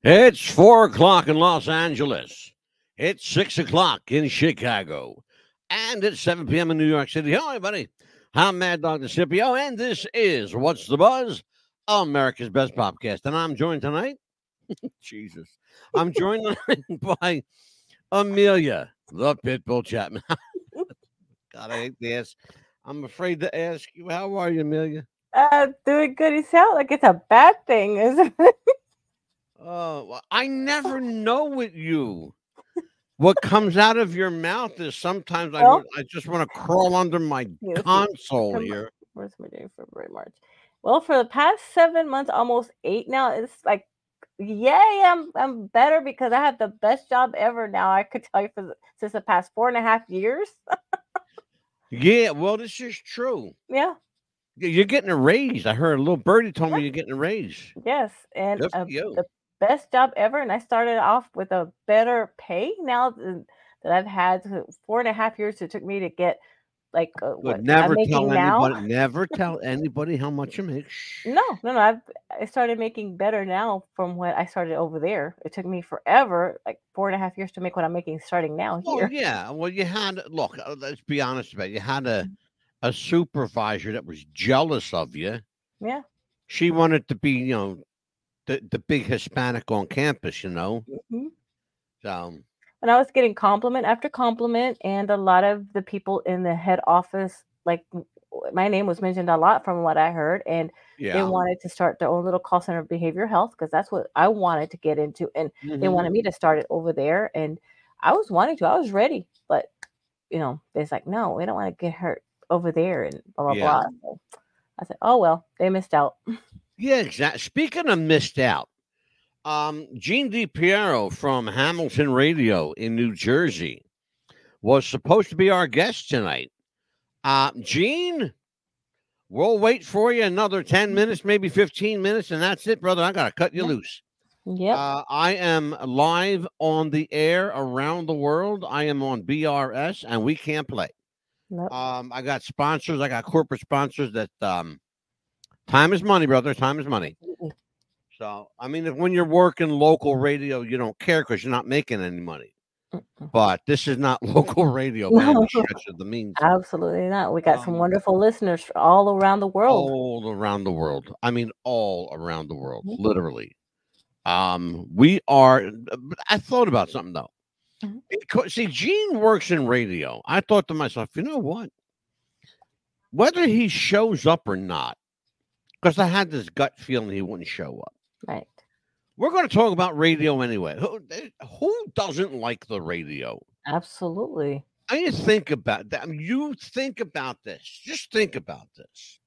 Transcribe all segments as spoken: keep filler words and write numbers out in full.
It's four o'clock in Los Angeles. It's six o'clock in Chicago. And it's seven p.m. in New York City. Hello, everybody. I'm Mad Dog Scipio, and this is What's the Buzz? America's Best Podcast. And I'm joined tonight, Jesus, I'm joined tonight by Amelia, the Pitbull Chapman. God, I hate to ask. I'm afraid to ask you, how are you, Amelia? Uh, doing good. You sound like it's a bad thing, isn't it? Oh, well, I never know with you. What comes out of your mouth is sometimes I Well, don't. I just want to crawl under my yes, yes. console Come- here. Where's my day? February, March. Well, for the past seven months, almost eight now, it's like, yay! I'm I'm better because I have the best job ever now. I could tell you for the, since the past four and a half years. Yeah, well, this is true. Yeah. Y- You're getting a raise. I heard a little birdie told me you're getting a raise. Yes, and Good for uh, you. the best job ever. And I started off with a better pay now th- that I've had to- four and a half years. It took me to get like uh, Good. what I'm Never tell making now. anybody. Never tell anybody how much you make. Shh. No, no, no. I've I started making better now from what I started over there. It took me forever, like four and a half years, to make what I'm making starting now Well, here. yeah. Well, you had look. uh, Let's be honest about it. You had a a supervisor that was jealous of you. Yeah. She wanted to be, you know, the the big Hispanic on campus. You know, hmm so And I was getting compliment after compliment, and a lot of the people in the head office, like m- my name was mentioned a lot from what I heard, and they yeah. wanted to start their own little call center of behavioral health because that's what I wanted to get into, and they hmm wanted me to start it over there, and I was wanting to, I was ready, but you know, it's like, no, we don't want to get hurt over there, and blah blah Yeah. blah. So I said, oh well, they missed out. Yeah, exactly. Speaking of missed out, um, Gene DiPiero from Hamilton Radio in New Jersey was supposed to be our guest tonight. Uh, Gene, we'll wait for you another ten minutes, maybe fifteen minutes, and that's it, brother. I got to cut you Yeah. loose. Yep. Uh, I am live on the air around the world. I am on B R S, and we can't play. Nope. Um, I got sponsors. I got corporate sponsors that um, time is money, brother. Time is money. So, I mean, if when you're working local radio, you don't care because you're not making any money. Mm-mm. But this is not local radio by any No, stretch of the means. absolutely not. We got some Um, wonderful listeners all around the world. all around the world. I mean, all around the world, Mhm. literally. Um, we are. I thought about something though. Mhm. Because, see, Gene works in radio. I thought to myself, you know what? Whether he shows up or not, because I had this gut feeling he wouldn't show up. Right. We're going to talk about radio anyway. Who, who doesn't like the radio? Absolutely. I mean, think about that. I mean, you think about this. Just think about this.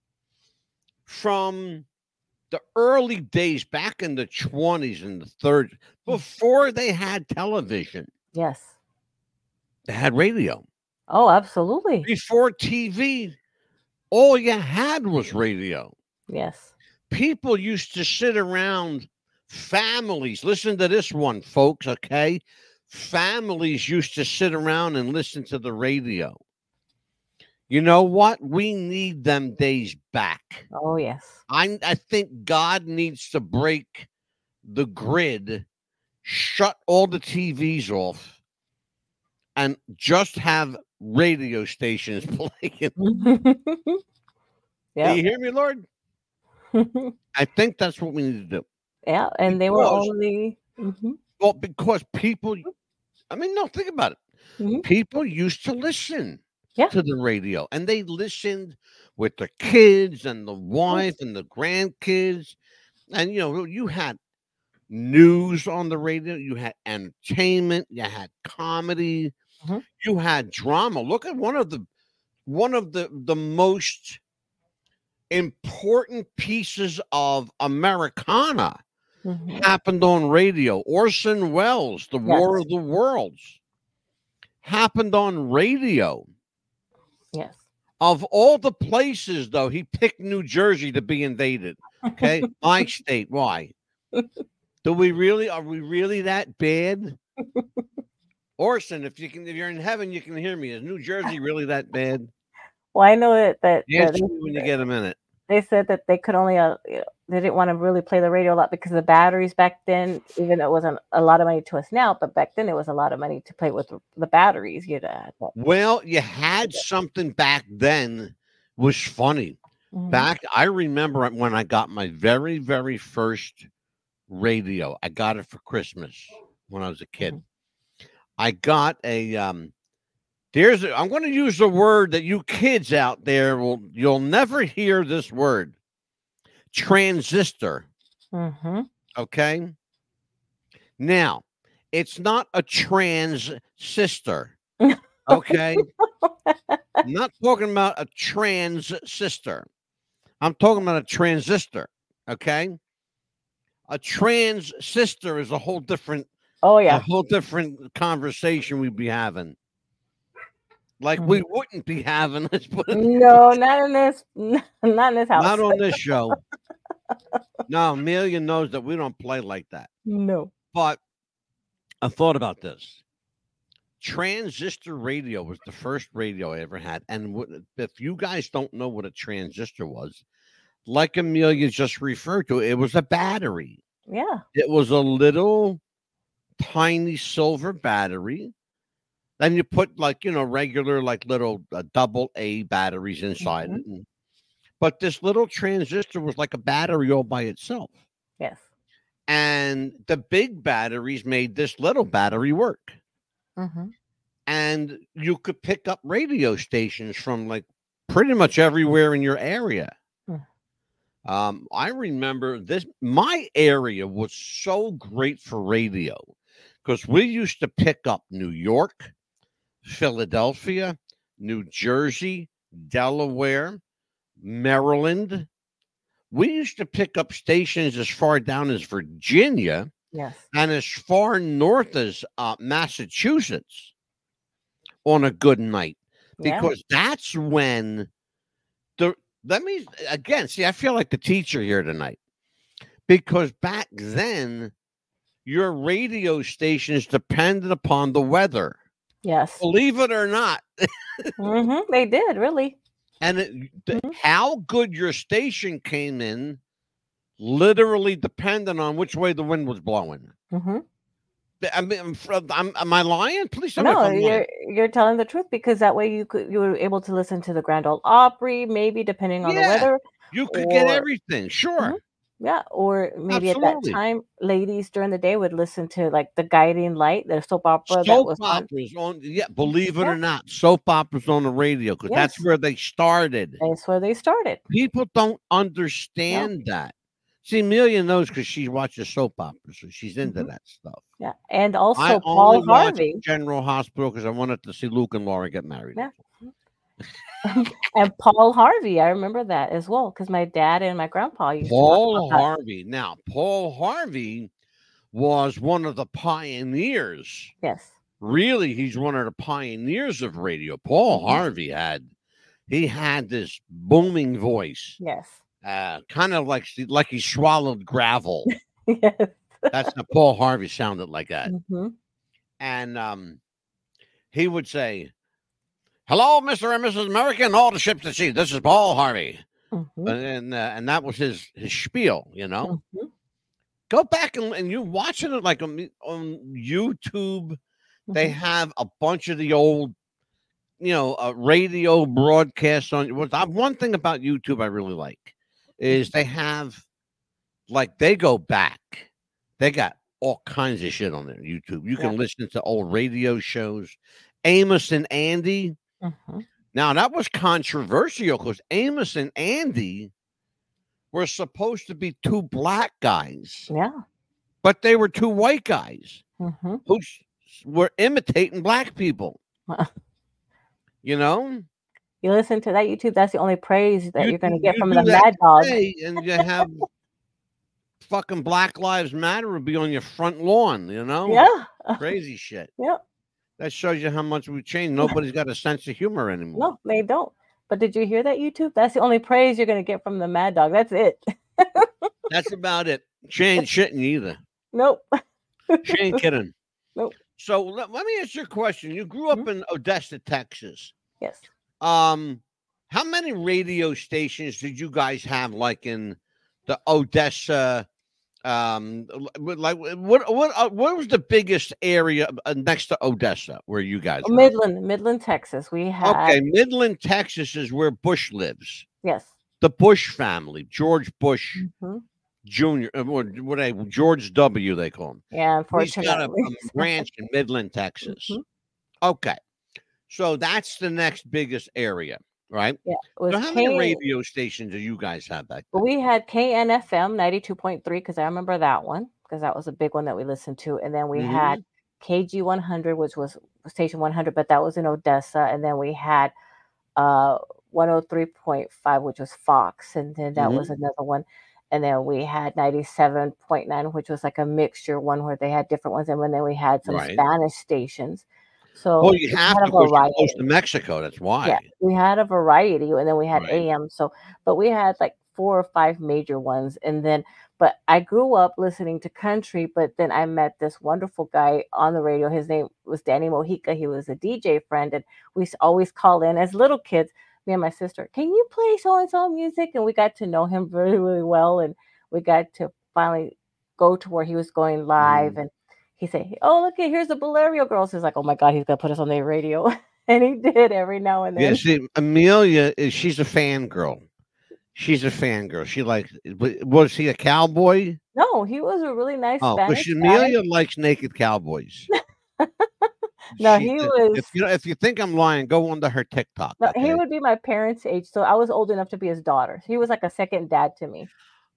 From the early days back in the twenties and the thirties, before they had television, Yes. they had radio. Oh, absolutely. Before T V, all you had was radio. Yes. People used to sit around, families. Listen to this one, folks, okay? Families used to sit around and listen to the radio. You know what? We need them days back. Oh, yes. I, I think God needs to break the grid, shut all the T Vs off, and just have radio stations playing. Do Yeah. you hear me, Lord? I think that's what we need to do. Yeah. And they were Because, only. hmm well, because people, I mean, no, think about it. hmm People used to listen Yeah. to the radio, and they listened with the kids and the wife and the grandkids. And, you know, you had news on the radio, you had entertainment, you had comedy, hmm you had drama. Look at one of the one of the the most important pieces of Americana hmm happened on radio. Orson Welles, The War Yes. of the Worlds, happened on radio. Yes. Of all the places, though, he picked New Jersey to be invaded. Okay, my state. Why? Do we really? Are we really that bad? Orson, if you can, if you're in heaven, you can hear me. Is New Jersey really that bad? Well, I know that that, that Answer me when you they, get a minute. they said that they could only uh, you know, they didn't want to really play the radio a lot because the batteries back then, even though it wasn't a lot of money to us now, but back then it was a lot of money to play with the, the batteries. You know. Well, you had something back then was funny. Mhm. Back, I remember when I got my very, very first radio. I got it for Christmas when I was a kid. Mhm. I got a um there's a, I'm going to use a word that you kids out there will you'll never hear this word. Transistor. Mhm. Okay? Now, it's not a trans sister. Okay? I'm not talking about a trans sister. I'm talking about a transistor. Okay? A trans sister is a whole different Oh a yeah. whole different conversation we'd be having. Like Mhm. we wouldn't be having. Let's put it No, not in this. Not in this house. not on this show. No, Amelia knows that we don't play like that. No. But I thought about this. Transistor radio was the first radio I ever had. And w- if you guys don't know what a transistor was, like Amelia just referred to, it was a battery. Yeah. It was a little tiny silver battery. Then you put like, you know, regular, like little uh, double A batteries inside Mhm. it. And, but this little transistor was like a battery all by itself. Yes. And the big batteries made this little battery work. Mhm. And you could pick up radio stations from like pretty much everywhere in your area. Mm. Um, I remember this, my area was so great for radio because we used to pick up New York, Philadelphia, New Jersey, Delaware, Maryland. We used to pick up stations as far down as Virginia Yes. and as far north as uh, Massachusetts on a good night Yeah. because that's when the let me again see. I feel like the teacher here tonight because back then your radio stations depended upon the weather. Yes. Believe it or not. Mhm. They did really. And it, the, Mhm. how good your station came in literally depended on which way the wind was blowing. Mhm. I mean, I'm, fr- I'm, am I lying? Please tell me if No, I'm lying. you're you're telling the truth because that way you could you were able to listen to the Grand Ole Opry, maybe depending on the Yeah, weather, you could get or everything. Mhm. Sure, Yeah, or maybe at that absolutely. time, ladies during the day would listen to like The Guiding Light, the soap opera that Soap was on. operas on, yeah, believe it Yeah, or not, soap operas on the radio because that's yes, where they started. that's where they started. People don't No, understand that. See, Amelia knows because she watches soap operas, so she's into mhm, that stuff. yeah, and I also only Paul watch Harvey. General Hospital because I wanted to see Luke and Laura get married. Yeah, and Paul Harvey. I remember that as well because my dad and my grandpa used to talk about Paul that. Harvey. Now, Paul Harvey was one of the pioneers. Yes. Really, he's one of the pioneers of radio. Paul Mhm. Harvey had he had this booming voice, Yes. uh, kind of like like he swallowed gravel. Yes. That's how Paul Harvey sounded like that. Mhm. And um, he would say, "Hello, Mister and Missus America, and all the ships at sea. This is Paul Harvey," Mhm. and and, uh, and that was his his spiel. You know, Mhm. go back and, and you watching it like on, on YouTube. They Mhm. have a bunch of the old, you know, uh, radio broadcasts on. What I, one thing about YouTube I really like is they have like they go back. They got all kinds of shit on their YouTube. You Yeah. can listen to old radio shows. Amos and Andy. Mhm. Now that was controversial because Amos and Andy were supposed to be two black guys, Yeah. but they were two white guys Mhm. who s- were imitating black people. You know, You listen to that YouTube, that's the only praise that you you're gonna do get you from do the that Mad Dog. today, and you have fucking Black Lives Matter would be on your front lawn. You know, Yeah. crazy shit. Yeah. That shows you how much we've changed. Nobody's got a sense of humor anymore. No, they don't. But did you hear that, YouTube? That's the only praise you're gonna get from the Mad Dog. That's it. That's about it. She ain't shitting either. Nope. She ain't kidding. Nope. So let, let me ask you a question. You grew up Mhm. in Odessa, Texas. Yes. Um, how many radio stations did you guys have, like in the Odessa. Um, like what what uh, what was the biggest area uh, next to Odessa where you guys were? Midland, Midland, Texas. We had Okay, Midland, Texas is where Bush lives. yes. The Bush family, George Bush hmm Junior, uh, what what they George W. They call him. Yeah, He's got a, unfortunately. a ranch in Midland, Texas. Mhm. Okay, so that's the next biggest area, right? Yeah, it was So how many K. radio stations do you guys have back then? We had K N F M ninety-two point three because I remember that one because that was a big one that we listened to. And then we had Mhm. K G one hundred, which was station one hundred, but that was in Odessa. And then we had uh, one oh three point five, which was Fox. And then that was Mhm. another one. And then we had ninety-seven point nine, which was like a mixture one where they had different ones. And then we had some Right. Spanish stations. Well, So you we have had to a because you're close to variety. Mexico. That's Yeah, why. we had a variety, and then we had Right. A M. So, but we had like four or five major ones, and then, but I grew up listening to country. But then I met this wonderful guy on the radio. His name was Danny Mojica. He was a D J friend, and we used to always call in as little kids. Me and my sister, can you play so and so music? And we got to know him really, really well, and we got to finally go to where he was going live, Mhm. and he said, "Oh, look at here's the Valerio girls." He's like, "Oh my God, he's gonna put us on the radio." And he did every now and Yeah, then. see, Amelia is she's a fangirl. She's a fangirl. She likes. w- Was he a cowboy? No, he was a really nice Oh, Spanish because guy. Amelia likes naked cowboys. No, She he did. was If you if you think I'm lying, go onto her TikTok. no, he Okay. would be my parents' age, so I was old enough to be his daughter. He was like a second dad to me.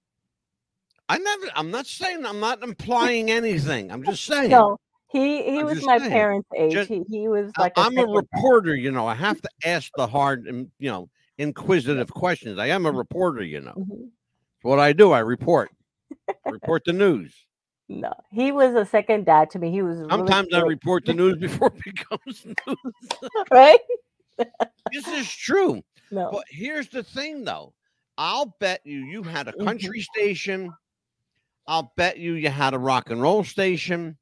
I never. I'm not saying. I'm not implying anything. I'm just saying. No, he he I'm was just my saying. parents' age. Just He he was I, like a I'm a second dad. reporter. You know, I have to ask the hard and you know inquisitive questions. I am a reporter. You know, Mhm. it's what I do. I report. Report the news. No, he was a second dad to me. He was really Sometimes I good, report the news before it becomes news. right? This is true. No. But here's the thing, though. I'll bet you you had a Mhm. country station. I'll bet you you had a rock and roll station.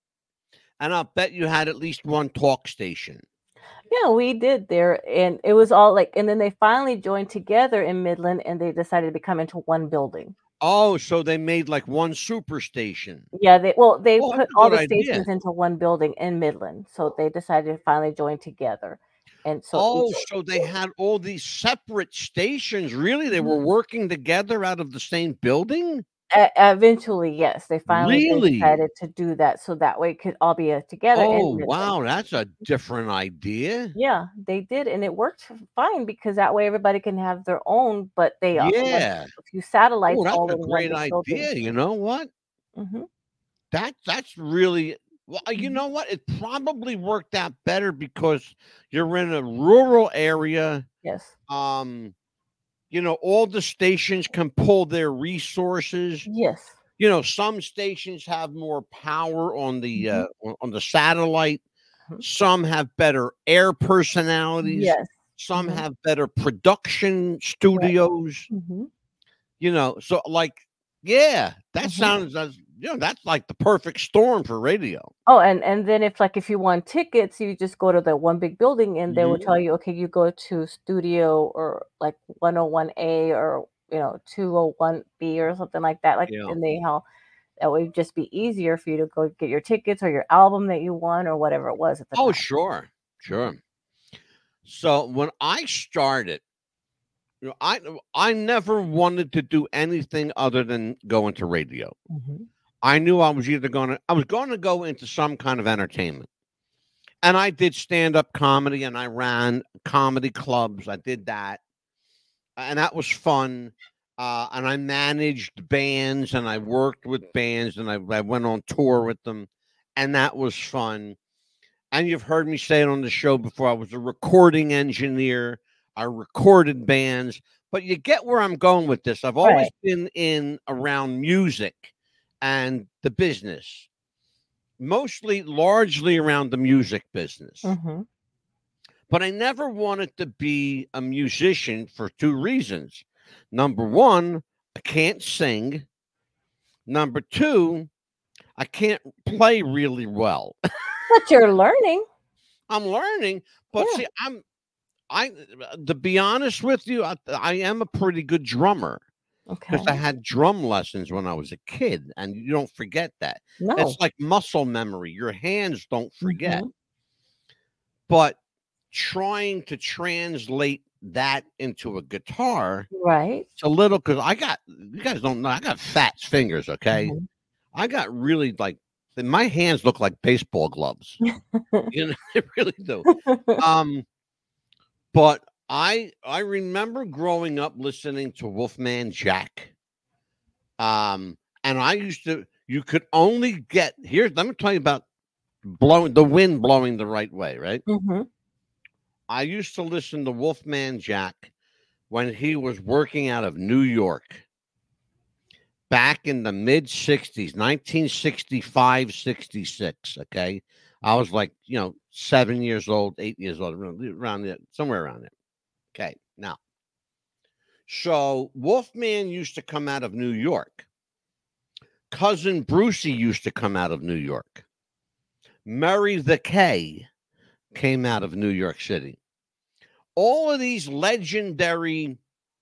And I'll bet you had at least one talk station. Yeah, we did there, and it was all like, and then they finally joined together in Midland, and they decided to become into one building. Oh, so they made like one super station. Yeah, they well, they Oh, that's put a all good the idea. stations into one building in Midland, so they decided to finally join together, and so each Oh, so they had all these separate stations. Really? They Mhm. were working together out of the same building? E eventually, yes, they finally Really? decided to do that, so that way it could all be, uh, together in Oh, Midland. wow. That's a different idea. Yeah, they did, and it worked f fine because that way everybody can have their own, but they, uh, went Yeah. a few Oh, satellites that's all a in one great big building. idea. You know what? Mhm, That that's really well, uh, you mhm. know what? It probably worked out better because you're in a rural area. Yes. Um, you know, all the stations can pull their resources. Yes. You know, some stations have more power on the Mhm, uh, on on the satellite. mhm. Some have better air personalities. Yes. Some Mhm. have better production Right. studios. Mhm, You know, so like, yeah, that mhm. sounds as you know, that's like the perfect storm for radio. Oh, and and then if, like, if you want tickets, you just go to the one big building, and they will Mhm. tell you, "Okay, you go to studio or, like, one oh one A or, you know, two oh one B," or something like that, like, Yeah. and they how that would just be easier for you to go get your tickets or your album that you want or whatever it was at the Oh, time. sure, Mhm, sure. So when I started, you know, I I never wanted to do anything other than go into radio. mhm. I knew I was either gonna I was gonna go into some kind of entertainment. And I did stand-up comedy and I ran comedy clubs. I did that. And that was fun. Uh, and I managed bands and I worked with bands and I, I went on tour with them. And that was fun. And you've heard me say it on the show before. I was a recording engineer. I recorded bands, but you get where I'm going with this. I've always Right. been in around music and the business, mostly largely around the music business. Mhm. But I never wanted to be a musician for two reasons. Number one, I can't sing. Number two, I can't play really well. But you're learning. I'm learning, but Yeah. see, I'm I to be honest with you, I, I am a pretty good drummer. Okay. because I had drum lessons when I was a kid, and you don't forget that. No. It's like muscle memory. Your hands don't forget. Mhm. But trying to translate that into a guitar, Right. it's a little because I got you guys don't know I got fat fingers, okay? Mhm. I got really like my hands look like baseball gloves. You know, they really do. Um, but I I remember growing up listening to Wolfman Jack. Um, and I used to you could only get here. Let me tell you about blowing the wind blowing the right way, right? Mhm. I used to listen to Wolfman Jack when he was working out of New York back in the mid sixties, nineteen sixty-five, sixty-six. Okay. I was like, you know, seven years old, eight years old, around there, somewhere around there. Okay. Now, so Wolfman used to come out of New York. Cousin Brucey used to come out of New York. Murray the K came out of New York City. All of these legendary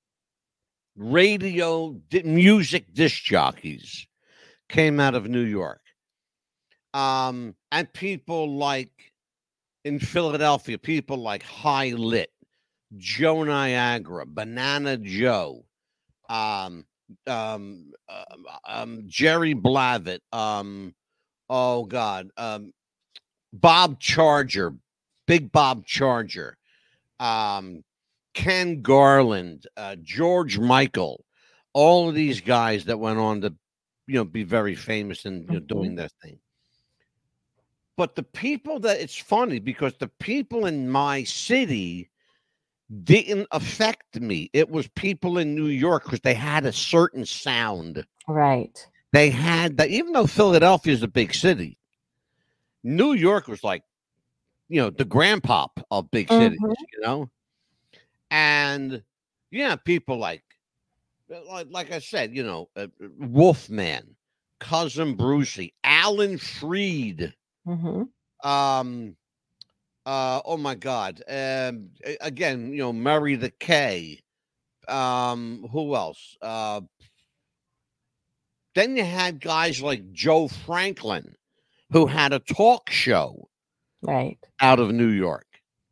radio di- music disc jockeys came out of New York. Um, and people like in Philadelphia, people like High Lit, Joe Niagara, Banana Joe, um, um, um, um, Jerry Blavat, um, oh God, um, Bob Charger, Big Bob Charger, um, Ken Garland, uh, George Michael, all of these guys that went on to, you know, be very famous and you know, Mhm. doing their thing. But the people that it's funny because the people in my city didn't affect me. It was people in New York because they had a certain sound. Right. They had that, even though Philadelphia is a big city, New York was like, you know, the grandpop of big cities, Mhm. you know? And yeah, people like, like, like I said, you know, uh, Wolfman, Cousin Brucey, Alan Freed, Mhm. um, uh, oh my God, um, a- again, you know, Murray the K, um, who else? Uh, then you had guys like Joe Franklin, who had a talk show Right. out of New York.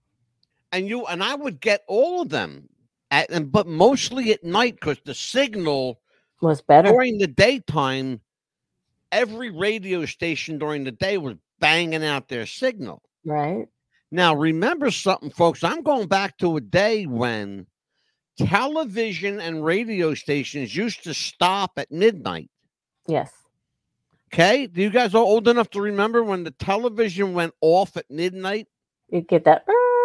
And you and I would get all of them at and but mostly at night because the signal Was better. during the daytime, every radio station during the day was banging out their signal. Right. Now, remember something, folks. I'm going back to a day when television and radio stations used to stop at midnight. Yes. Okay. Do you guys are old enough to remember when the television went off at midnight? You get that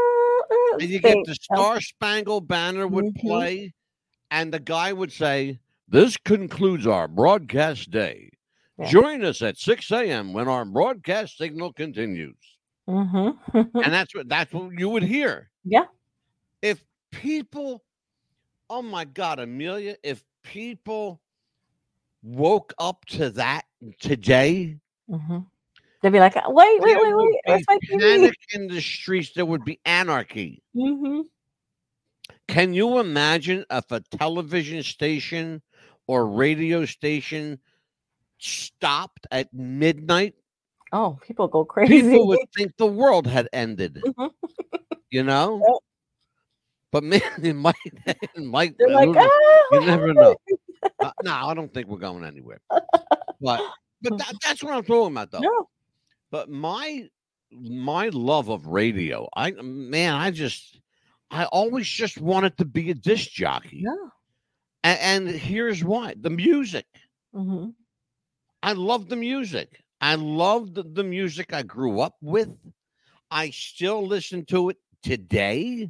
And you get thing. the Star Spangled Banner would Mhm. play, and the guy would say, "This concludes our broadcast day. Yeah. Join us at six a.m. when our broadcast signal continues." Mhm. And that's what that's what you would hear. Yeah. If people, oh my God, Amelia, if people woke up to that today, Mhm. They'd be like, "Wait, wait, there wait, would wait. Where's be my T V?" panic in the streets. There would be anarchy. Mhm. Can you imagine if a television station or radio station stopped at midnight? Oh, people go crazy. People would think the world had ended, Mhm. you know? Yep. But man, it might, it might, They're like, who knows? "Ah, You what never know. happened?" Uh, no, I don't think we're going anywhere. But, but that, that's what I'm talking about, though. No. But my, my love of radio, I man, I just, I always just wanted to be a disc jockey. No. And, and here's why: the music. Mhm. I love the music. I love the, the music I grew up with. I still listen to it today.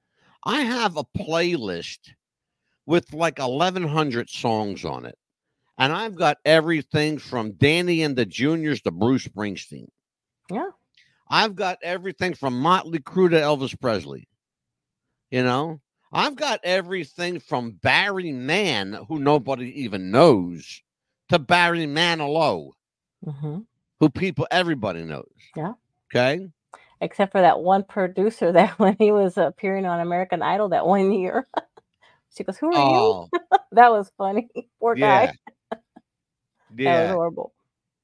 I have a playlist with like eleven hundred songs on it. And I've got everything from Danny and the Juniors to Bruce Springsteen. Yeah. I've got everything from Motley Crue to Elvis Presley. You know, I've got everything from Barry Mann, who nobody even knows, to Barry Manilow, Mhm. who people, everybody knows. Yeah. Okay. Except for that one producer that when he was appearing on American Idol that one year, she goes, "Who are you?" Oh, That was funny. Poor Yeah. guy. That was Yeah. horrible.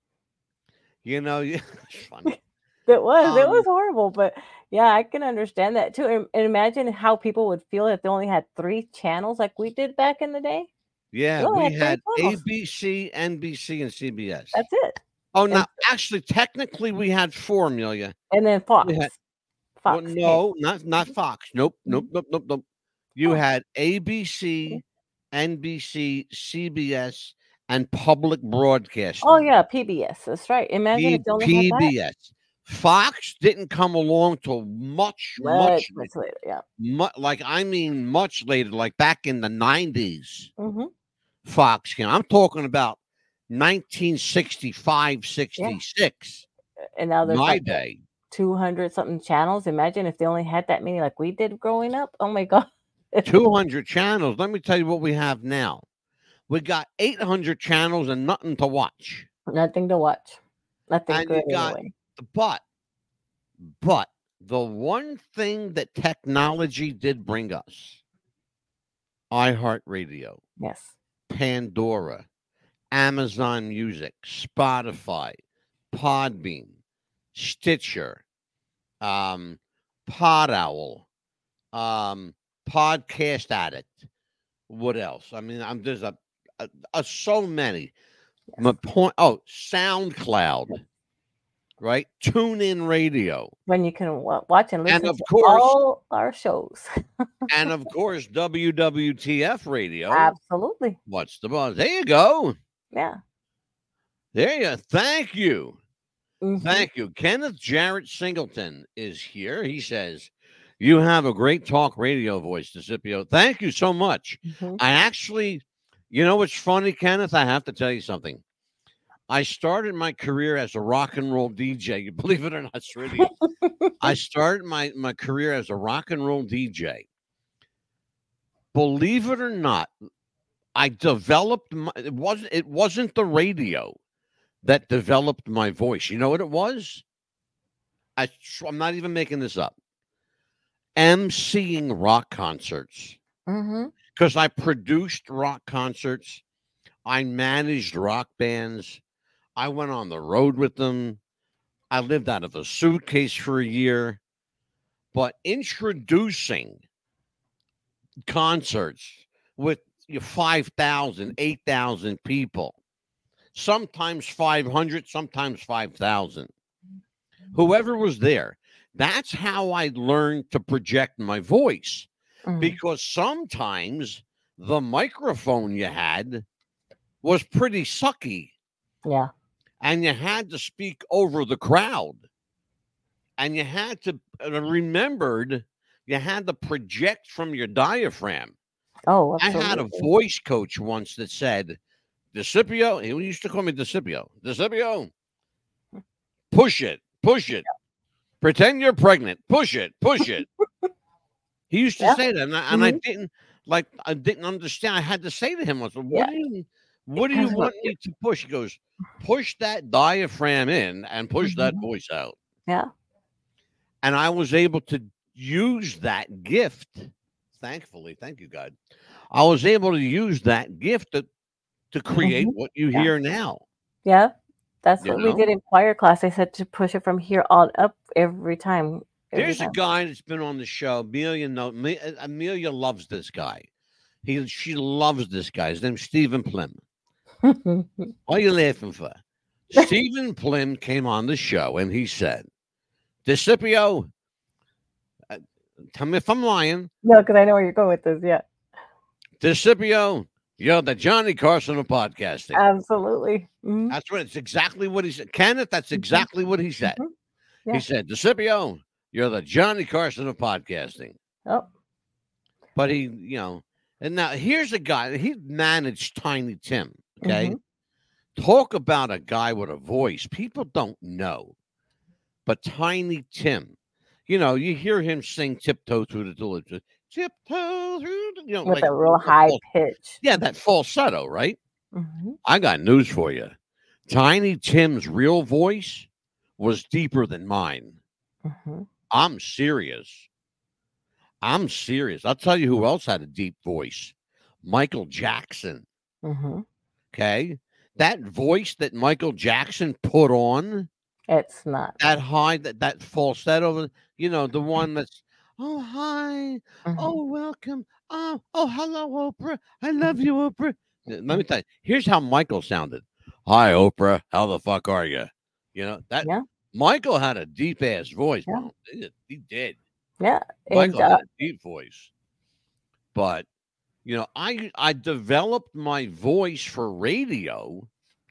You know, yeah, it's funny. It was. It was Um, horrible, but yeah, I can understand that too. And, and imagine how people would feel if they only had three channels like we did back in the day. We yeah, only we had three had channels. A B C, N B C, and C B S. That's it. Oh, And no, actually, technically, we had four, Amelia. and then We had Fox. well, Fox came. no, not not Fox. Nope, nope, Mhm. nope, nope, nope. You Oh, had mhm. A B C, N B C, C B S, and public Oh broadcasting. yeah, P B S. That's right. Imagine if P they only had that. PBS. Fox didn't come along till much, Much, much much later. Yeah. Mu like, I mean, much later, like back in the nineties, Hmm. Fox came. I'm talking about nineteen sixty-five, Yeah. sixty-six, And now there's my like what, day. two hundred something channels. Imagine if they only had that many like we did growing up. Oh my god. two hundred channels. Let me tell you what we have now. We got eight hundred channels and nothing to watch. Nothing to watch. Nothing And you good got anyway. but but the one thing that technology did bring us, iHeartRadio, Yes. Pandora, Amazon Music, Spotify, Podbean, Stitcher, um, Pod Owl, um, Podcast Addict. What else? I mean, I'm there's a, a, a so many. My Yes. point. Oh, SoundCloud, right? Tune in radio, When you can wa- watch and and listen of to course, all our shows. and of course, W W T F radio. Absolutely. What's the buzz? There you go. Yeah. There you. Thank you. Hmm. Thank you. Kenneth Jarrett Singleton is here. He says, "You have a great talk radio voice, DeCipio." Thank you so much. Hmm. I actually, you know what's funny, Kenneth? I have to tell you something. I started my career as a rock and roll D J. You believe it or not, Sridia. I started my, my career as a rock and roll D J. Believe it or not, I developed my, it wasn't it wasn't the radio that developed my voice. You know what it was? I, I'm not even making this up. emceeing rock concerts Hmm. because I produced rock concerts. I managed rock bands. I went on the road with them. I lived out of a suitcase for a year. But introducing concerts with five thousand, eight thousand people, sometimes five hundred, sometimes five thousand, whoever was there, that's how I learned to project my voice. Hmm. Because sometimes the microphone you had was pretty sucky Yeah. and you had to speak over the crowd and you had to uh, remembered you had to project from your diaphragm. Oh, I had a absolutely. voice coach once that said, DeCipio, he used to call me DeCipio, DeCipio, push it, push it, pretend you're pregnant, push it, push it. He used to Yeah. say that, and I, and I Hmm. didn't like. I didn't understand. I had to say to him, "I said, Yeah. what do you, what do you Because want me to push?" He goes, "Push that diaphragm in and push that Mhm. voice out." Yeah. And I was able to use that gift. Thankfully, thank you, God. I was able to use that gift to to create Hmm. what you Yeah. hear now. Yeah. That's You what we know, did in choir class. They said to push it from here on up every time. Every there's a time. guy that's been on the show. Amelia, know, Me- Amelia loves this guy. He, she loves this guy. His name's Stephen Plim. What are you laughing for? Stephen Plim came on the show and he said, DeCipio, uh, tell me if I'm lying. No, because I know where you're going with this. Yeah. DeCipio, you're the Johnny Carson of podcasting. Absolutely. Mhm. That's what it's exactly what he said. Kenneth, that's Mhm. exactly what he said. Mhm. Yeah. He said, DeCipio, you're the Johnny Carson of podcasting. Oh. But he, you know, and now here's a guy, he managed Tiny Tim. Okay. Mhm. Talk about a guy with a voice people don't know. But Tiny Tim, you know, you hear him sing Tiptoe Through the Tulips. Tiptoe through the, you know, With like a real the high fal- pitch. yeah, that falsetto, right? Mhm. I got news for you. Tiny Tim's real voice was deeper than mine. Mhm. I'm serious. I'm serious. I'll tell you who else had a deep voice. Michael Jackson. Mm-hmm. Okay. That voice that Michael Jackson put on, It's not. that high, that, that falsetto, you know, the one that's, oh, hi. Mm-hmm. Oh, welcome. Oh, oh, hello, Oprah. I love you, Oprah. Let me Mm-hmm. tell you, here's how Michael sounded. Hi, Oprah. How the fuck are you? You know, that Yeah. Michael had a deep ass voice, Yeah. Mom. He, he did. Yeah. And Michael uh, had a deep voice. But, you know, I I developed my voice for radio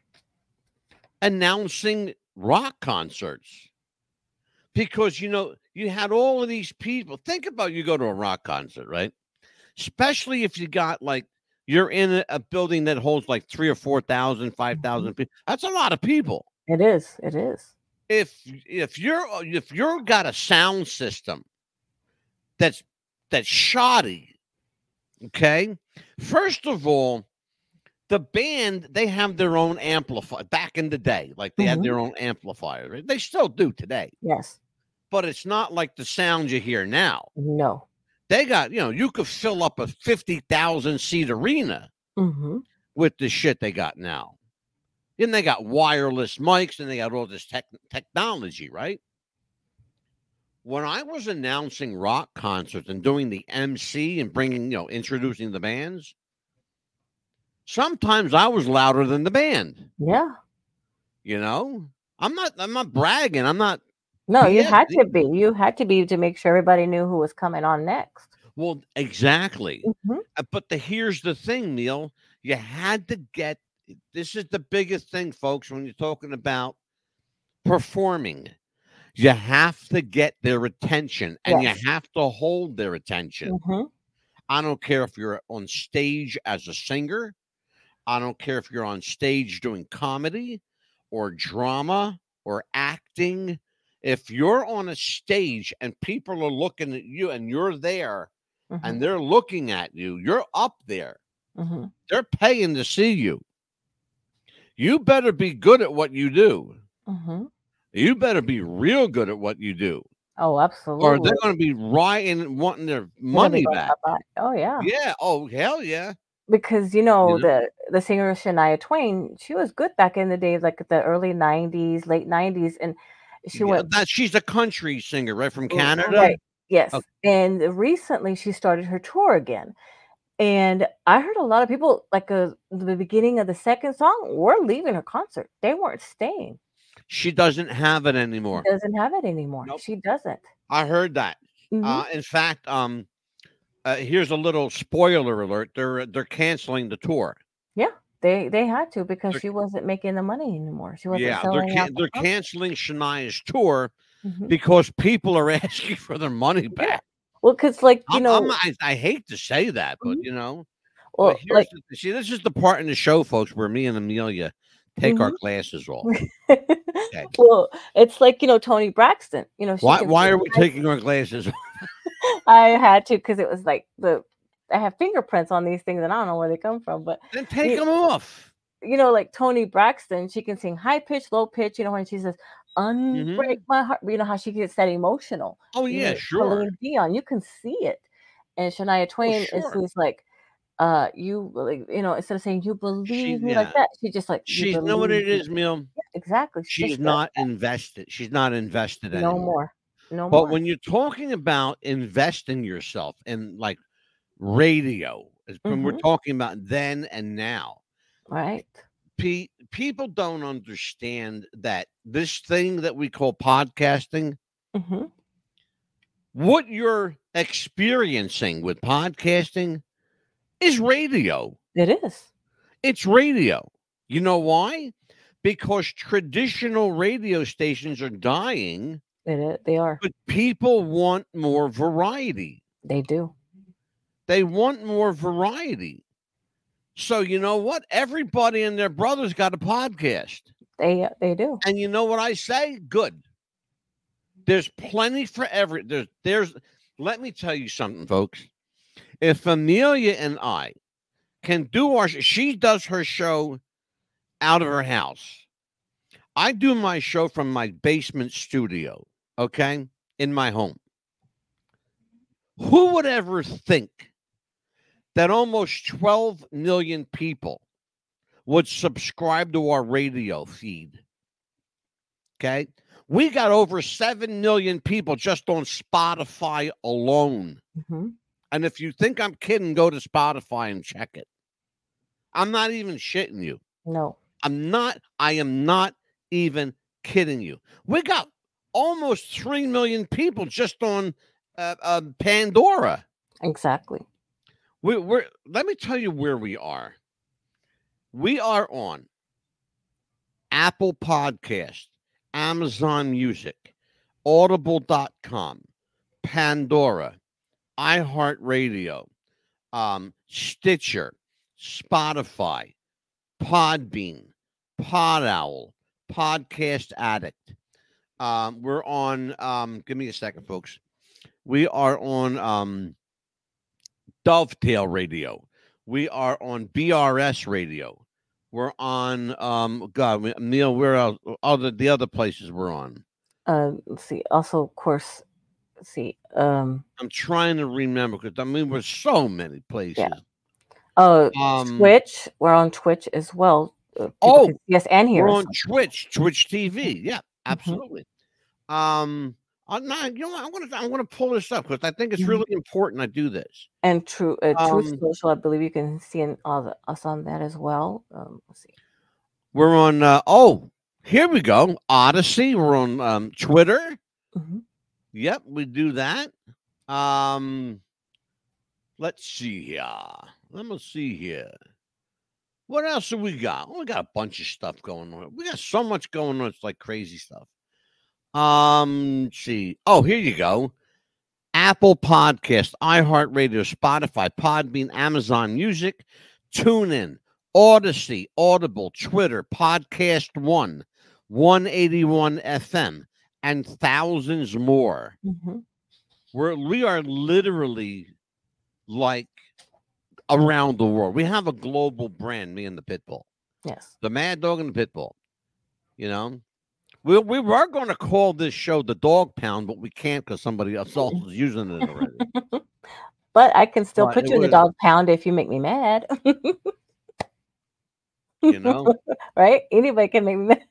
announcing rock concerts. Because, you know, you had all of these people. Think about you go to a rock concert, right? Especially if you got like you're in a, a building that holds like three or four thousand, five mhm. thousand people. That's a lot of people. It is. It is. If if you're if you're got a sound system that's that's shoddy, okay? First of all, the band, they have their own amplifier back in the day, like they had Mm-hmm. their own amplifier. Right? They still do today, Yes. but it's not like the sound you hear now. No. They got, you know, you could fill up a fifty thousand seat arena Mm-hmm. with the shit they got now. Then they got wireless mics and they got all this tech technology, right? When I was announcing rock concerts and doing the M C and bringing, you know, introducing the bands, sometimes I was louder than the band. Yeah. You know, I'm not, I'm not bragging. I'm not. No, you had BSing. to be. You had to be to make sure everybody knew who was coming on next. Well, exactly. Mm-hmm. Uh, But the here's the thing, Neil. You had to get. This is the biggest thing, folks. When you're talking about performing, you have to get their attention, and Yes. you have to hold their attention. Mm-hmm. I don't care if you're on stage as a singer. I don't care if you're on stage doing comedy or drama or acting. If you're on a stage and people are looking at you and you're there Mm-hmm. and they're looking at you, you're up there. Mm-hmm. They're paying to see you. You better be good at what you do. Mm-hmm. You better be real good at what you do. Oh, Or absolutely. they're going to be rioting, wanting their They're gonna be money going back. bye-bye. Oh yeah. Yeah. Oh, hell yeah. Because you know, You know? the the singer Shania Twain, she was good back in the days, like the early nineties, late nineties, and she Yeah, went that she's a country singer, right, from r- Canada. right. Yes. Okay. And recently she started her tour again. And I heard a lot of people like uh, the beginning of the second song were leaving her concert. They weren't staying. She doesn't have it She anymore. doesn't have it anymore. Nope. She doesn't. I heard that. Hmm. Uh, in fact, um, uh, here's a little spoiler alert. They're they're canceling the tour. Yeah, they they had to because They're, she wasn't making the money anymore. She wasn't yeah, they're selling out can, the they're concert. canceling Shania's tour Hmm. because people are asking for their money Yeah. back. Well, because like you I'm, know, I'm I, I hate to say that, but mhm. you know, but well, here's like the, see, this is the part in the show, folks, where me and Amelia take our mhm. glasses off. Okay. Well, it's like you know Tony Braxton. You know she Why can why sing are we high. taking our glasses off? I had to because it was like the I have fingerprints on these things and I don't know where they come from, but Then take you, them off. you know, like Tony Braxton, she can sing high pitch, low pitch. You know when she says Hmm. "unbreak my heart," you know how she gets that emotional. Oh yeah, Even sure. Celine Dion, you can see it. And Shania Oh Twain is sure. who's like, uh, you like, you know, instead of saying you She believe me like yeah. that, she just like you She's know what believe it me. is, Mill. Yeah, exactly. She She's just uh, not invested. She's not invested no anymore. more, no But more. when you're talking about investing yourself in like radio, as- when we're Hmm. talking about then and now, Right. pe- people don't understand that this thing that we call podcasting, Hmm. what you're experiencing with podcasting is radio. It is. It's radio. You know why? Because traditional radio stations are dying, It is. They are. but people want more variety. They do. They want more variety. So you know what? Everybody and their brother's got a podcast. They uh, they do. And you know what I say? Good. There's plenty for every there's there's let me tell you something, folks. If Amelia and I can do our she does her show out of her house. I do my show from my basement studio, okay, in my home. Who would ever think that almost twelve million people would subscribe to our radio feed. Okay. We got over seven million people just on Spotify alone. Mm-hmm. And if you think I'm kidding, go to Spotify and check it. I'm not even shitting you. No. I'm not, I am not even kidding you. We got almost three million people just on uh, uh, Pandora. Exactly. We, we're, let me tell you where we are. We are on Apple Podcast, Amazon Music, Audible dot com, Pandora, iHeartRadio, um, Stitcher, Spotify, Podbean, Podowl, Podcast Addict. Um, we're on, um, give me a second, folks. We are on um, Dovetail Radio. We are on B R S Radio. We're on, um, God, Neil, where else? Other, the other places we're on. Uh, let's see. Also, of course, let's see. Um, I'm trying to remember because I mean, we're so many places. Yeah. Oh, Um, Twitch. We're on Twitch as well. Uh, oh, yes, and here. We're on Twitch, Twitch T V. Yeah, Mm-hmm. absolutely. Um, I'm not, you know, I want to, I want to pull this up because I think it's Mm-hmm. really important I do this. And True, uh, Truth Um, Social, I believe you can see in, all the, us on that as well. Um, let's see. We're on. Uh, oh, here we go. Odyssey. We're on um, Twitter. Mm-hmm. Yep, we do that. Um, let's see here. Let me see here. What else have we got? Oh, we got a bunch of stuff going on. We got so much going on. It's like crazy stuff. Um, let's see. Oh, here you go. Apple Podcast, iHeartRadio, Spotify, Podbean, Amazon Music, TuneIn, Odyssey, Audible, Twitter, Podcast One, one eighty-one F M, and thousands more. Mm-hmm. We're we are literally like around the world. We have a global brand, me and the Pitbull. Yes. The Mad Dog and the Pitbull. You know? We, we were going to call this show the Dog Pound, but we can't because somebody else is using it already. But I can still But put it you in the was- Dog Pound if you make me mad. You know? Right? Anybody can make me mad.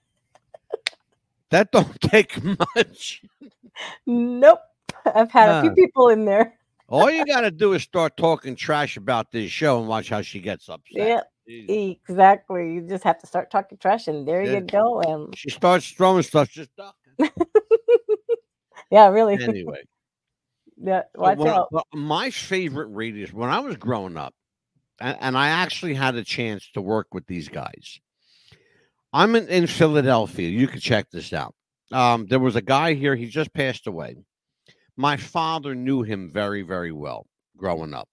That don't take much. Nope. I've had a few Huh. people in there. All you got to do is start talking trash about this show and watch how she gets upset. Yeah, Jeez. exactly. You just have to start talking trash, and there Yeah. you go. And She starts throwing stuff, just ducking. yeah, really. Anyway. Yeah, So watch when I- out. well, my favorite radio, when I was growing up, and, and I actually had a chance to work with these guys. I'm in, in Philadelphia. You can check this out. Um, there was a guy here. He just passed away. My father knew him very, very well growing up.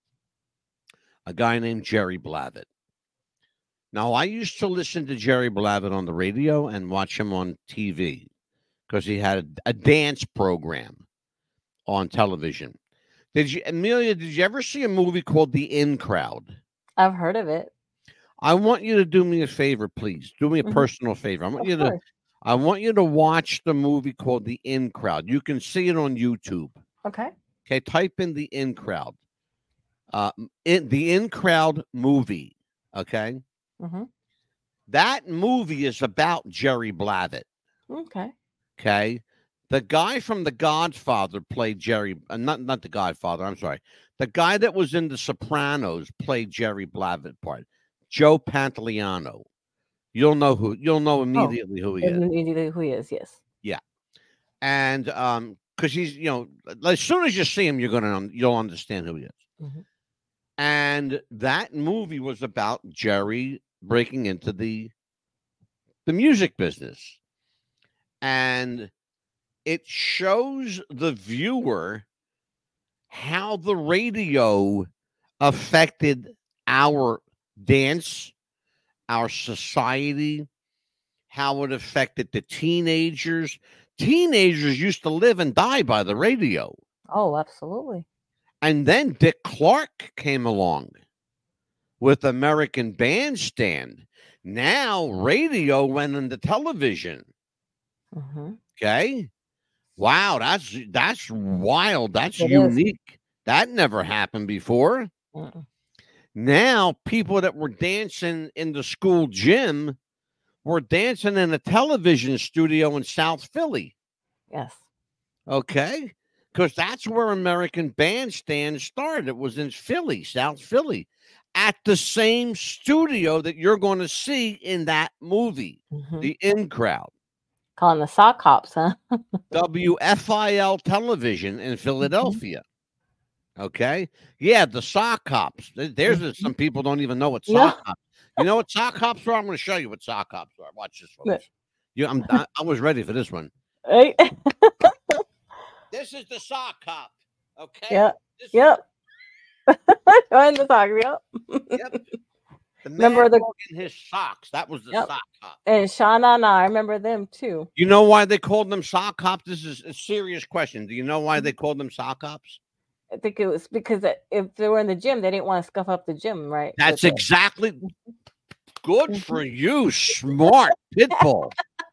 A guy named Jerry Blavitt. Now, I used to listen to Jerry Blavitt on the radio and watch him on T V because he had a, a dance program on television. Did you, Amelia, did you ever see a movie called The In Crowd? I've heard of it. I want you to do me a favor, please. Do me a Mhm. personal favor. I want Of you to course. I want you to watch the movie called The In Crowd. You can see it on YouTube. Okay. Okay, type in The In Crowd. Uh in the In Crowd movie. Okay. Mm-hmm. That movie is about Jerry Blavitt. Okay. Okay. The guy from The Godfather played Jerry, uh, not not The Godfather, I'm sorry. The guy that was in The Sopranos played Jerry Blavitt part. Joe Pantoliano. You'll know who you'll know immediately who he is. Immediately who he is, yes. And um, because he's, you know, as soon as you see him, you're gonna you'll understand who he is. Mhm. And that movie was about Jerry breaking into the the music business, and it shows the viewer how the radio affected our dance, our society, how it affected the teenagers. Teenagers used to live and die by the radio. Oh, absolutely. And then Dick Clark came along with American Bandstand. Now radio went into television. Mm-hmm. Okay. Wow, that's that's wild. That's It is. unique. That never happened before. Mm-mm. Now, people that were dancing in the school gym were dancing in a television studio in South Philly. Yes. Okay. Because that's where American Bandstand started. It was in Philly, South Philly, at the same studio that you're going to see in that movie, Mm-hmm. The In Crowd. Calling the sock hops, huh? W F I L television in Philadelphia. Mm-hmm. Okay. Yeah, the sock hops. There's mm-hmm. some people don't even know what sock yeah. hops. You know what sock hops are? I'm going to show you what sock hops are. Watch this, folks. You, I'm, I, I was ready for this one. Hey. This is the sock hop. Okay. Yep. This yep. Join the sock. Yep. Yep. The man remember the in his socks. That was the yep. sock hop. And Shauna and I remember them too. You know why they called them sock hops? This is a serious question. Do you know why they called them sock hops? I think it was because if they were in the gym, they didn't want to scuff up the gym, right? That's exactly good for you, smart pitbull.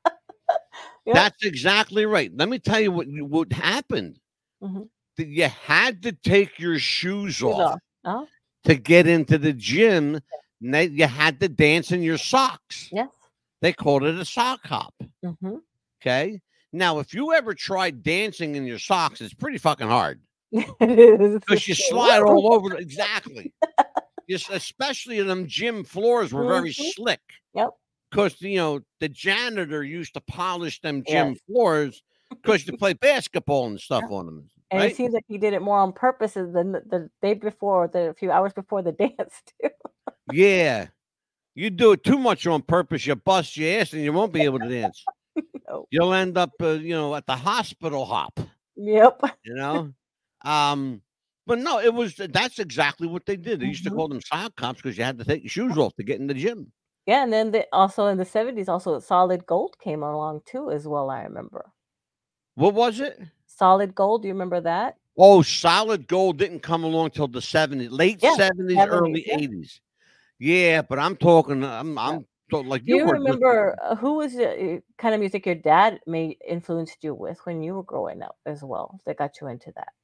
Yep. That's exactly right. Let me tell you what what happened. Mm-hmm. You had to take your shoes, shoes off, off. Oh. to get into the gym. They, you had to dance in your socks. Yes. They called it a sock hop. Mm-hmm. Okay. Now, if you ever tried dancing in your socks, it's pretty fucking hard. It is. Because you slide all over. Exactly. Just, especially in them gym floors were very mm-hmm. slick. Yep. Because, you know, the janitor used to polish them gym yes. floors because you play basketball and stuff on them. And right? It seems like he did it more on purpose than the, the day before, the a few hours before the dance, too. Yeah. You do it too much on purpose, you bust your ass and you won't be able to dance. No. You'll end up, uh, you know, at the hospital hop. Yep. You know? um, But no, it was, that's exactly what they did. They used mm-hmm. to call them sock hops because you had to take your shoes off to get in the gym. Yeah, and then the, also in the seventies, also Solid Gold came along too, as well. I remember. What was it? Solid Gold. Do you remember that? Oh, Solid Gold didn't come along till the seventies, late yeah, seventies, seventies, early yeah. eighties. Yeah, but I'm talking. I'm. I'm yeah. talking like. Do you, you remember uh, who was the kind of music your dad made influenced you with when you were growing up as well? That got you into that.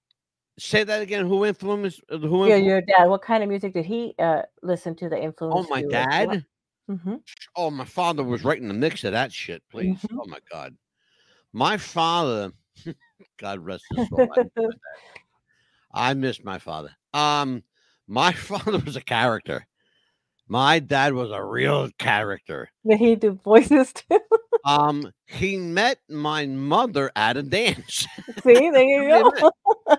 Say that again. Who influenced? Who influenced? Yeah, your dad. What kind of music did he uh, listen to that influenced you? Oh, my you dad. Well? Mm-hmm. Oh, my father was right in the mix of that shit. Please. Mm-hmm. Oh my God, my father. God rest his soul. I, I miss my father. Um, my father was a character. My dad was a real character. Did he do voices too? um, he met my mother at a dance. See, there you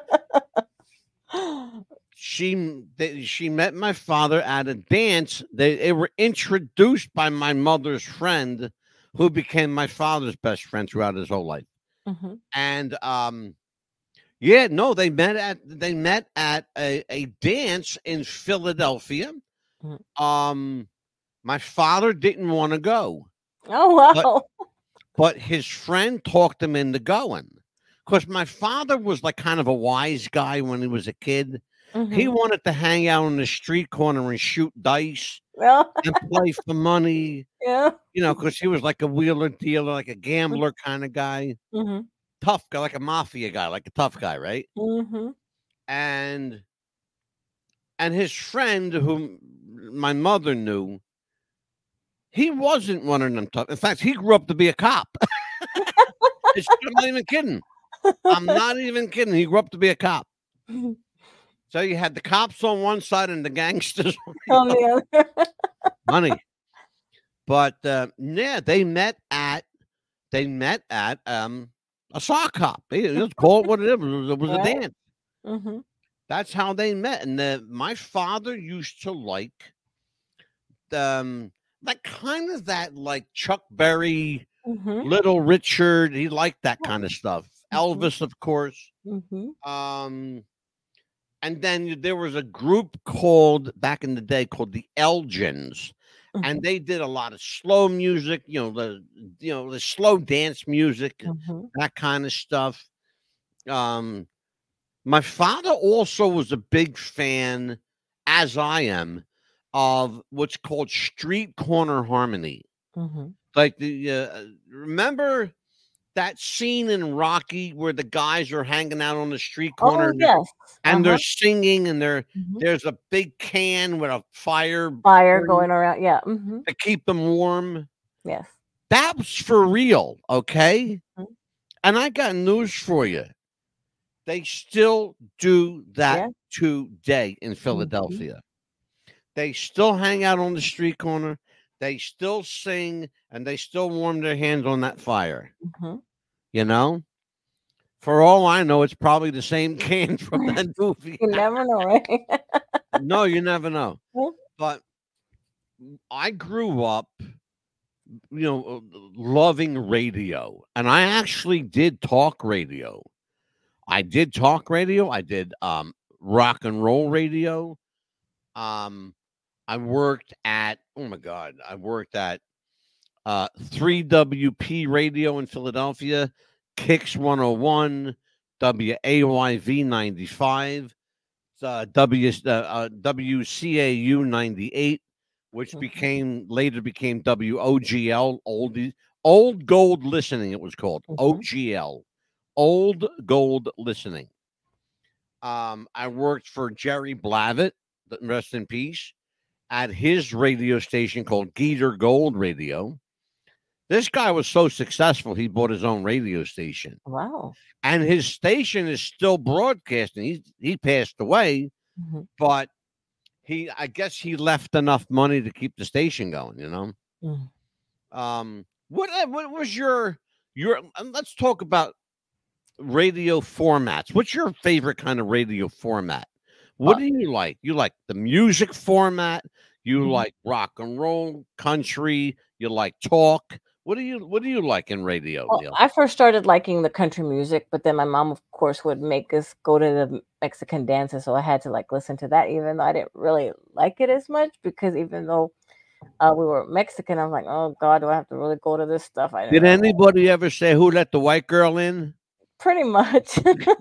go. She they, she met my father at a dance. They, they were introduced by my mother's friend, who became my father's best friend throughout his whole life. Mm-hmm. And um, yeah, no, they met at they met at a, a dance in Philadelphia. Mm-hmm. Um, my father didn't want to go. Oh wow! But, but his friend talked him into going, because my father was like kind of a wise guy when he was a kid. Mm-hmm. He wanted to hang out on the street corner and shoot dice yeah. and play for money. Yeah. You know, because he was like a wheeler dealer, like a gambler kind of guy. Mm-hmm. Tough guy, like a mafia guy, like a tough guy, right? Mm-hmm. And and his friend, whom my mother knew, he wasn't one of them tough. In fact, he grew up to be a cop. I'm not even kidding. I'm not even kidding. He grew up to be a cop. So you had the cops on one side and the gangsters on the other. Money. But uh, yeah, they met at they met at um, a sock hop. Let's call it what it is. It was a right. dance. Mm-hmm. That's how they met. And the, my father used to like um, like kind of that like Chuck Berry, mm-hmm. Little Richard. He liked that kind of stuff. Mm-hmm. Elvis, of course. Mm-hmm. Um. And then there was a group called, back in the day, called the Elgins. Mm-hmm. And they did a lot of slow music, you know, the you know, the slow dance music, mm-hmm. that kind of stuff. Um, my father also was a big fan, as I am, of what's called street corner harmony. Mm-hmm. Like the uh, remember that scene in Rocky where the guys are hanging out on the street corner Oh, and they're, yes. and they're Uh-huh. singing, and there Mhm. there's a big can with a fire Fire burning going around. Yeah. Mhm. to keep them warm. Yes. That was for real, okay? Mhm. And I got news for you. They still do that Yeah. today in Mhm. Philadelphia. They still hang out on the street corner. They still sing, and they still warm their hands on that fire. Mhm. You know, for all I know, it's probably the same can from that movie. You never know, right? No, you never know. Mhm. But I grew up, you know, uh, loving radio, and I actually did talk radio. I did talk radio. I did um, rock and roll radio. Um, I worked at, oh my God, I worked at uh, three W P radio in Philadelphia, Kicks one oh one, W A Y V ninety-five, uh, W, uh, uh, W C A U ninety-eight, which Mhm. became later became W O G L, old, old gold listening, it was called Mhm. O G L, old gold listening. Um, I worked for Jerry Blavitt, rest in peace, at his radio station called Geeter Gold Radio. This guy was so successful, he bought his own radio station. Wow. And his station is still broadcasting. He he passed away, Mhm. but he I guess he left enough money to keep the station going, you know. Mm. Um what uh, what was your your uh, let's talk about radio formats. What's your favorite kind of radio format? What Uh, do you like? You like the music format? You Mhm. like rock and roll, country? You like talk? What do you what do you like in radio, Well, Neil? I first started liking the country music, but then my mom, of course, would make us go to the M Mexican dances, so I had to, like, listen to that even though I didn't really like it as much because even though, uh, we were Mexican, I was like, "Oh god, do I have to really go to this stuff?" I didn't Did really like anybody ever say who let the white girl in? pretty much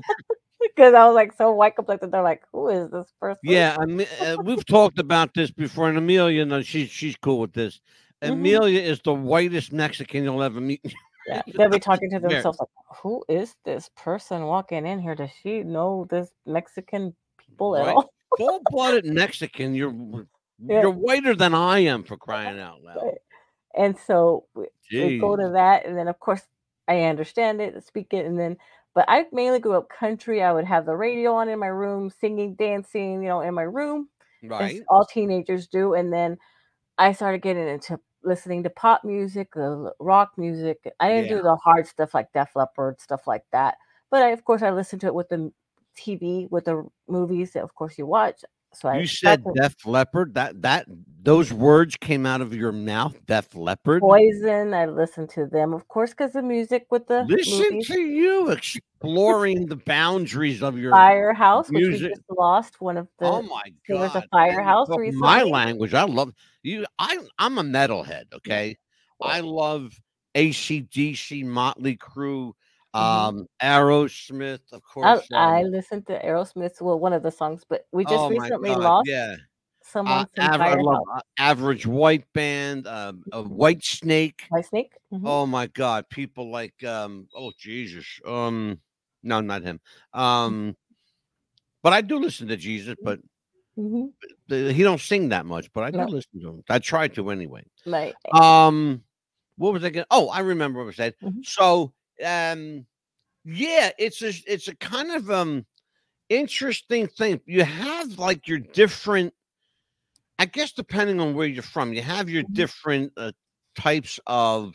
because I was, like, so white complected, they're like, "Who is this person?" Yeah, I mean, uh, we've talked about this before, and Amelia, no, she's she's cool with this. Mhm. Amelia is the whitest Mexican you'll ever meet. Yeah, they'll be talking to There. themselves like, "Who is this person walking in here? Does she know this Mexican people at Right? all?" Full-blooded Mexican. You're Yeah, you're whiter than I am, for crying out loud. right. And so we we go to Jeez. that, and then, of course, I understand it, speak it, and then but I mainly grew up country. I would have the radio on in my room, singing, dancing, you know, in my room, as Right? all teenagers do, and then I started getting into listening to pop music, uh, rock music. I didn't Yeah. do the hard stuff like Def Leppard, stuff like that, but I of course, I listened to it with the m T V, with the movies that, of course, you watch, so I You got said to Def Leppard? That that those words came out of your mouth, Def Leppard? Poison, I listened to them, of course, 'cause the music with the Listen movies. to you exploring the boundaries of your Firehouse, which we music. just lost one of Oh the my singers of god, man, you're Firehouse talking my recently. language. I love you. I I'm a metalhead, Yeah, okay? I well love A C D C, Motley Crue, Mhm. um, Aerosmith, of I course, I um listened to Aerosmith, well, one of the songs, but we just Oh my recently god, lost yeah. Uh, someone from Ave I love, Firehouse. uh, Average White Band, um, uh, Mhm. Whitesnake. Whitesnake? Mhm. Oh my god, people like, um, oh Jesus, um, no, not him. Mm. Um, but I do listen to Jesus, Mm. but Mhm. the he don't sing that much, but I do No. listen to him. I try to anyway. Right, eh Um, what was I gonna oh, I remember what I said. Mhm. So, um, yeah, it's a it's a kind of, um, interesting thing. You have, like, your different I guess depending on where you're from, you have your Mhm. different, uh, types of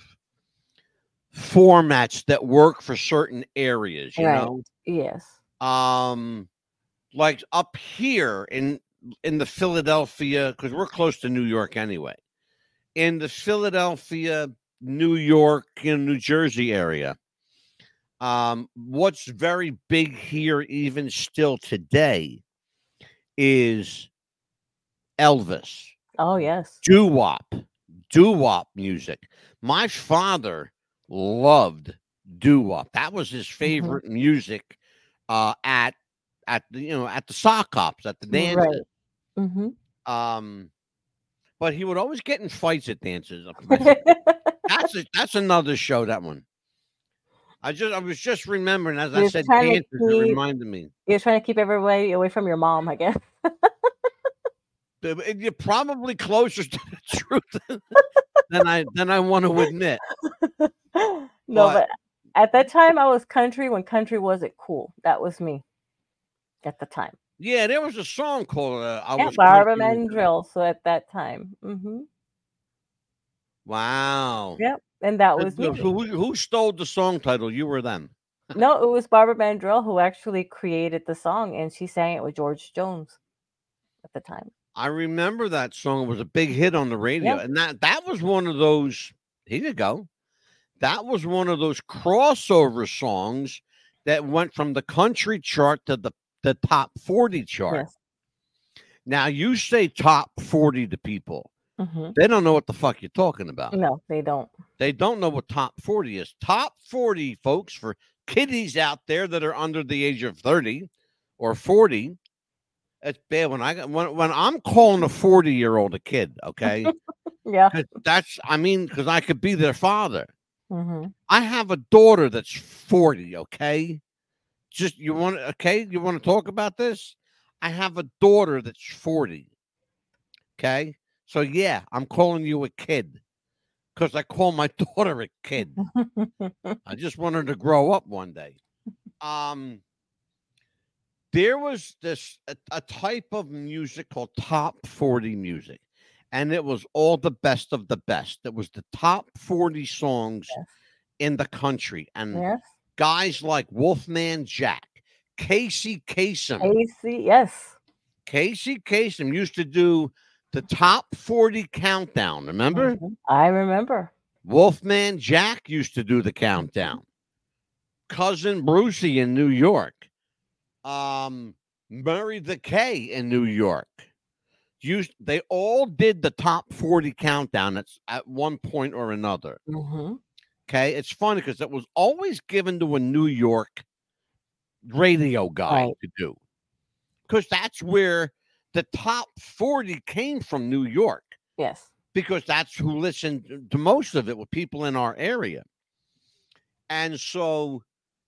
formats that work for certain areas, you Right, know? yes. Um, like, up here in in the Philadelphia 'cause we're close to New York anyway. In the Philadelphia, New York, and New Jersey area, um, what's very big here even still today is Elvis. Oh, yes. Doo-wop. Doo-wop music. My father loved doo-wop. That was his Mhm. favorite music, uh, at at the, you know, at the sock hops, at the dances. Right. Mhm. Um, but he would always get in fights at dances. My f that's a that's another show, that one. I just I was just remembering as I You're said trying to dances, it keep reminded me. you're trying to keep everybody away from your mom, I guess. Uh, and You're probably closer to the truth than I than I want to admit. No, But but at that time, I was country when country wasn't cool. That was me at the time. yeah, there was a song called uh, "I Yeah, Was Barbara Country with Them." Mandrell. So at that time, hmm Wow. yep, and that Uh, was uh, me. Who who stole the song title? You or them? No, it was Barbara Mandrell who actually created the song, and she sang it with George Jones at the time. I remember that song. It was a big hit on the radio, Yeah, and that that was one of those. Here you go. That was one of those crossover songs that went from the country chart to the the top forty chart. yes. Now you say top forty to people, hmm they don't know what the fuck you're talking about. No, they don't. They don't know what top forty is. Top forty, folks, for kiddies out there that are under the age of thirty or forty. It's bad when I got when, when I'm calling a forty year old a kid, okay? Yeah. 'Cause that's I mean, because I could be their father. hmm I have a daughter that's forty, okay? Just you want okay, you want to talk about this? I have a daughter that's forty, okay? So yeah, I'm calling you a kid because I call my daughter a kid. I just want her to grow up one day. Um, there was this a, a type of music called top forty music, and it was all the best of the best. It was the top forty songs Yes. in the country, and Yes. guys like Wolfman Jack, Casey Kasem. Casey. Yes. Casey Kasem used to do the top forty countdown. Remember? Mhm. I remember. Wolfman Jack used to do the countdown. Cousin Brucey in New York. Um, Murray the K in New York. Used they all did the top forty countdown at, at one point or another. hmm Okay. It's funny because it was always given to a New York radio guy Right. to do. Because that's where the top forty came from, New York. Yes. Because that's who listened to most of it with people in our area. And so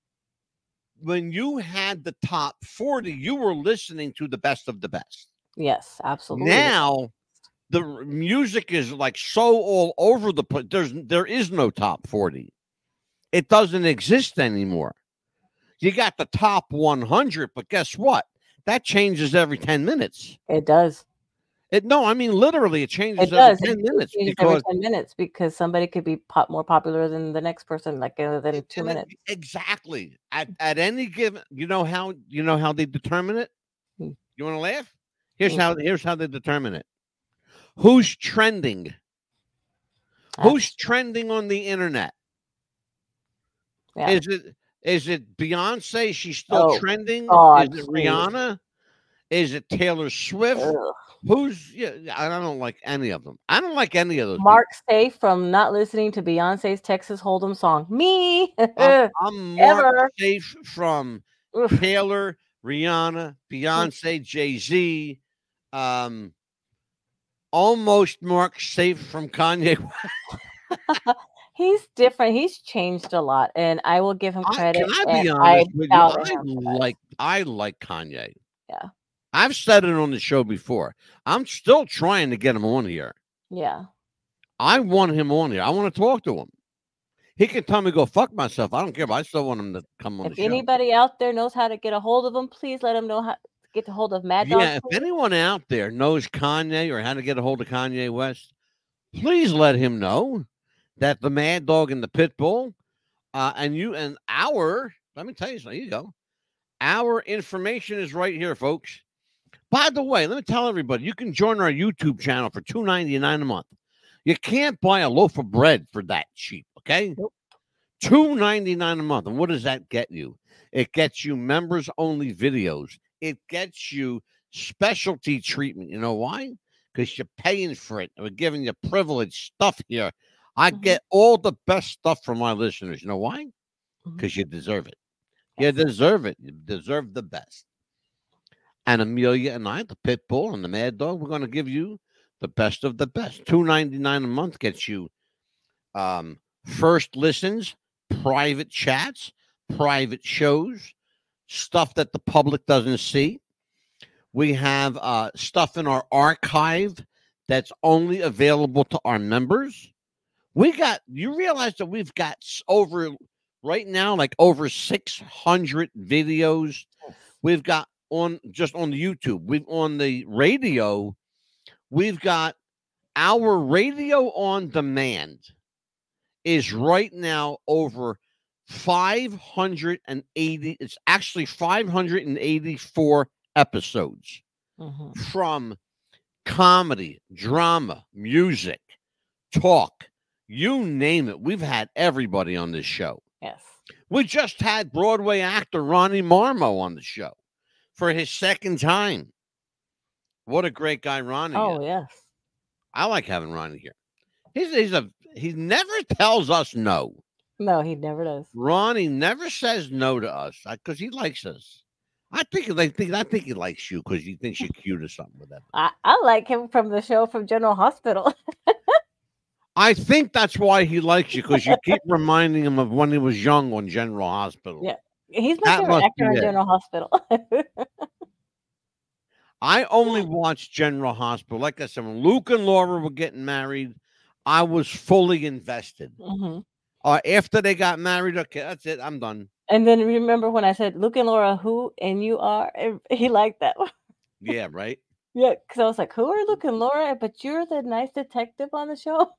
when you had the top forty, you were listening to the best of the best. Yes. Absolutely. Now the r- music is like so all over the place. There's there is no top forty. It doesn't exist anymore. You got the top one hundred, but guess what? That changes every ten minutes. It does. It no, I mean literally it changes It every does. It ten it minutes changes every because ten minutes because somebody could be pop more popular than the next person, like, uh, within two and it, minutes. exactly at, at any given you know how you know how they determine it? Mm, You want to laugh? Here's mm, how here's how they determine it. Who's trending? Who's That's trending on the internet? yeah. Is it is it Beyonce? She's still Oh, trending? Is God, it please. Rihanna? Is it Taylor Swift? Ugh. Who's yeah? I don't like any of them. I don't like any of those people. Mark safe from not listening to Beyonce's Texas Hold'em song. Me. I'm I'm Mark Ever. safe from Oof. Taylor, Rihanna, Mm. Beyonce, Jay Z. Um, almost Mark safe from Kanye. He's different. He's changed a lot, and I will give him I, credit, can I and be I honest with you? bow to I him for that. like I like Kanye. Yeah. I've said it on the show before. I'm still trying to get him on here. Yeah. I want him on here. I want to talk to him. He can tell me go fuck myself. I don't care, but I still want him to come on If the show. anybody out there knows how to get a hold of him, please let him know how to get a hold of Mad Dog. Yeah, if please. anyone out there knows Kanye or how to get a hold of Kanye West, please let him know that the Mad Dog and the Pitbull, uh, and you and our, let me tell you something. Here you go. Our information is right here, folks. By the way, let me tell everybody, you can join our YouTube channel for two ninety-nine a month. You can't buy a loaf of bread for that cheap, okay? Nope. two ninety-nine a month. And what does that get you? It gets you members only videos. It gets you specialty treatment. You know why? Because you're paying for it. We're giving you privileged stuff here. I Mhm. get all the best stuff from my listeners. You know why? Mhm. Because you deserve it. You Yes. deserve it. You deserve the best. And Amelia and I, the pit bull and the mad dog, we're going to give you the best of the best. two ninety-nine a month gets you um, first listens private chats, private shows, stuff that the public doesn't see. We have uh, stuff in our archive that's only available to our members. We got, you realize that we've got s- over, right now, like over six hundred videos. We've got on, just on the YouTube, we've on the radio, we've got our radio on demand is right now over five hundred eighty. It's actually five hundred eighty-four episodes Mhm. from comedy, drama, music, talk, you name it. We've had everybody on this show. Yes. We just had Broadway actor Ronnie Marmo on the show for his second time. What a great guy Ronnie Oh is. yes. I like having Ronnie here. He's, he's a he never tells us no. No, he never does. Ronnie never says no to us because he likes us. I think I think I think he likes you because he thinks you're cute or something with that. I, I like him from the show from General Hospital. I think that's why he likes you because you keep reminding him of when he was young on General Hospital. Yeah. He's my That favorite must actor be in it. General Hospital. I only watched General Hospital. Like I said, when Luke and Laura were getting married, I was fully invested. hmm Uh, after they got married, okay, that's it. I'm done. And then remember when I said Luke and Laura, who and you are? And he liked that one. Yeah, right. Yeah, because I was like, who are Luke and Laura? But you're the nice detective on the show.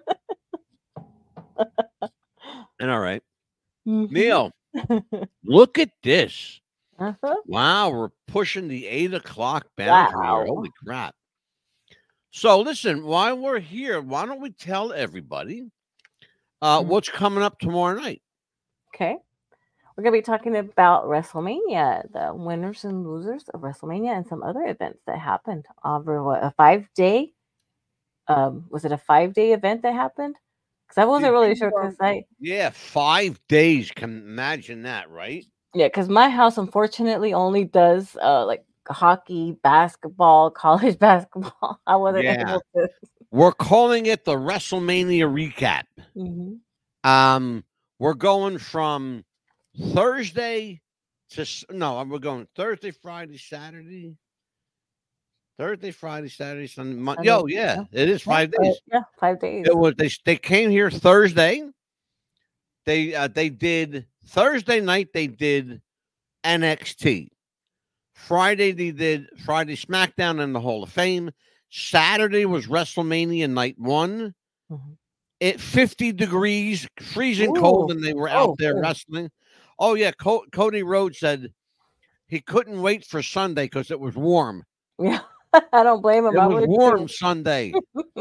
And all right, Mhm. Neil, look at this. Uh-huh. Wow, we're pushing the eight o'clock boundary here. Wow. Holy crap. So listen, while we're here, why don't we tell everybody uh, Mhm. what's coming up tomorrow night? Okay. We're going to be talking about WrestleMania, the winners and losers of WrestleMania, and some other events that happened over what, a five day. Um, was it a five day event that happened? Because I wasn't Did really you, sure. Because um, I, Yeah, five days. Can imagine that, right? yeah, because my house unfortunately only does uh like hockey, basketball, college basketball. I wasn't Yeah. able to. We're calling it the WrestleMania recap. Mhm. Um, we're going from Thursday to s- no, we're going Thursday, Friday, Saturday, Thursday, Friday, Saturday, Sunday. Mon- Sunday, Yo, yeah, yeah. it is Yeah, five uh, days. yeah, five days. It was they. They came here Thursday. They uh, they did Thursday night. They did N X T. Friday they did Friday SmackDown and the Hall of Fame. Saturday was WrestleMania night one. Mhm. It fifty degrees, freezing cold, Ooh. and they were out Oh, there good. wrestling. Oh yeah, Co- Cody Rhodes said he couldn't wait for Sunday because it was warm. Yeah, I don't blame him. It I was would warm too. Sunday.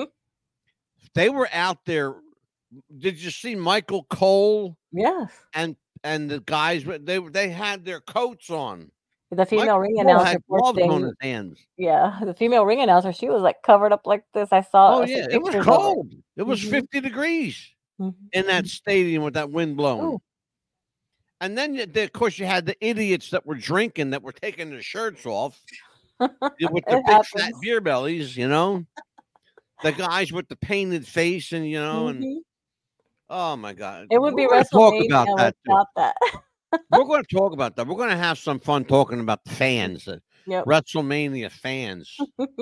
They were out there. Did you see Michael Cole Yes. and and the guys? They they had their coats on. The female Michael ring Cole announcer, had poor gloves on thing. his hands. Yeah, the female ring announcer, she was like covered up like this. I saw Oh uh, some yeah, it was pictures of her. cold. It was Mhm. fifty degrees Mhm. in that stadium with that wind blowing. Ooh. And then, you- the- of course, you had the idiots that were drinking that were taking their shirts off y- with the It big fat happens. beer bellies, you know, the guys with the painted face, and you know, and Mhm. oh my god, It would be we're going to talk about WrestleMania that too. without that. We're going to talk about that. We're going to have some fun talking about the fans, the Yep. WrestleMania fans.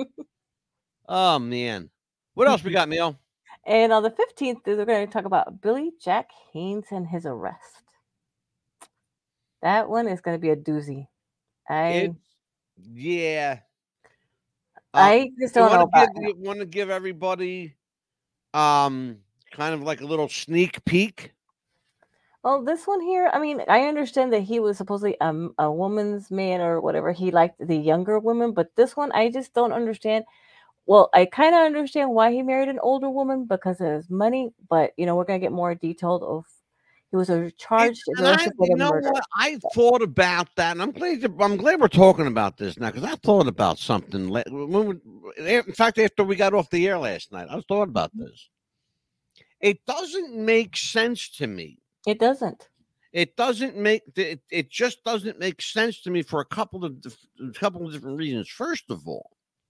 Oh man, what else we got, Neil? And on the fifteenth, we're going to talk about Billy Jack Haynes and his arrest. That one is going to be a doozy. I It's yeah. Uh, I just you don't know want to about give you want to give everybody um kind of like a little sneak peek. Well, this one here, I mean, I understand that he was supposedly um, a woman's man or whatever. He liked the younger women, but this one, I just don't understand. Well, I kind of understand why he married an older woman because of his money, but you know, we're gonna get more detailed of. He was uh, It, charged and and I, arrested for you the know murder. what, I thought about that, and I'm glad. that- I'm glad we're talking about this now because I thought about something. la- When we, in fact, after we got off the air last night, I was thought about this. It doesn't make sense to me. It doesn't. It doesn't make it. It just doesn't make sense to me for a couple of dif- a couple of different reasons. First of all,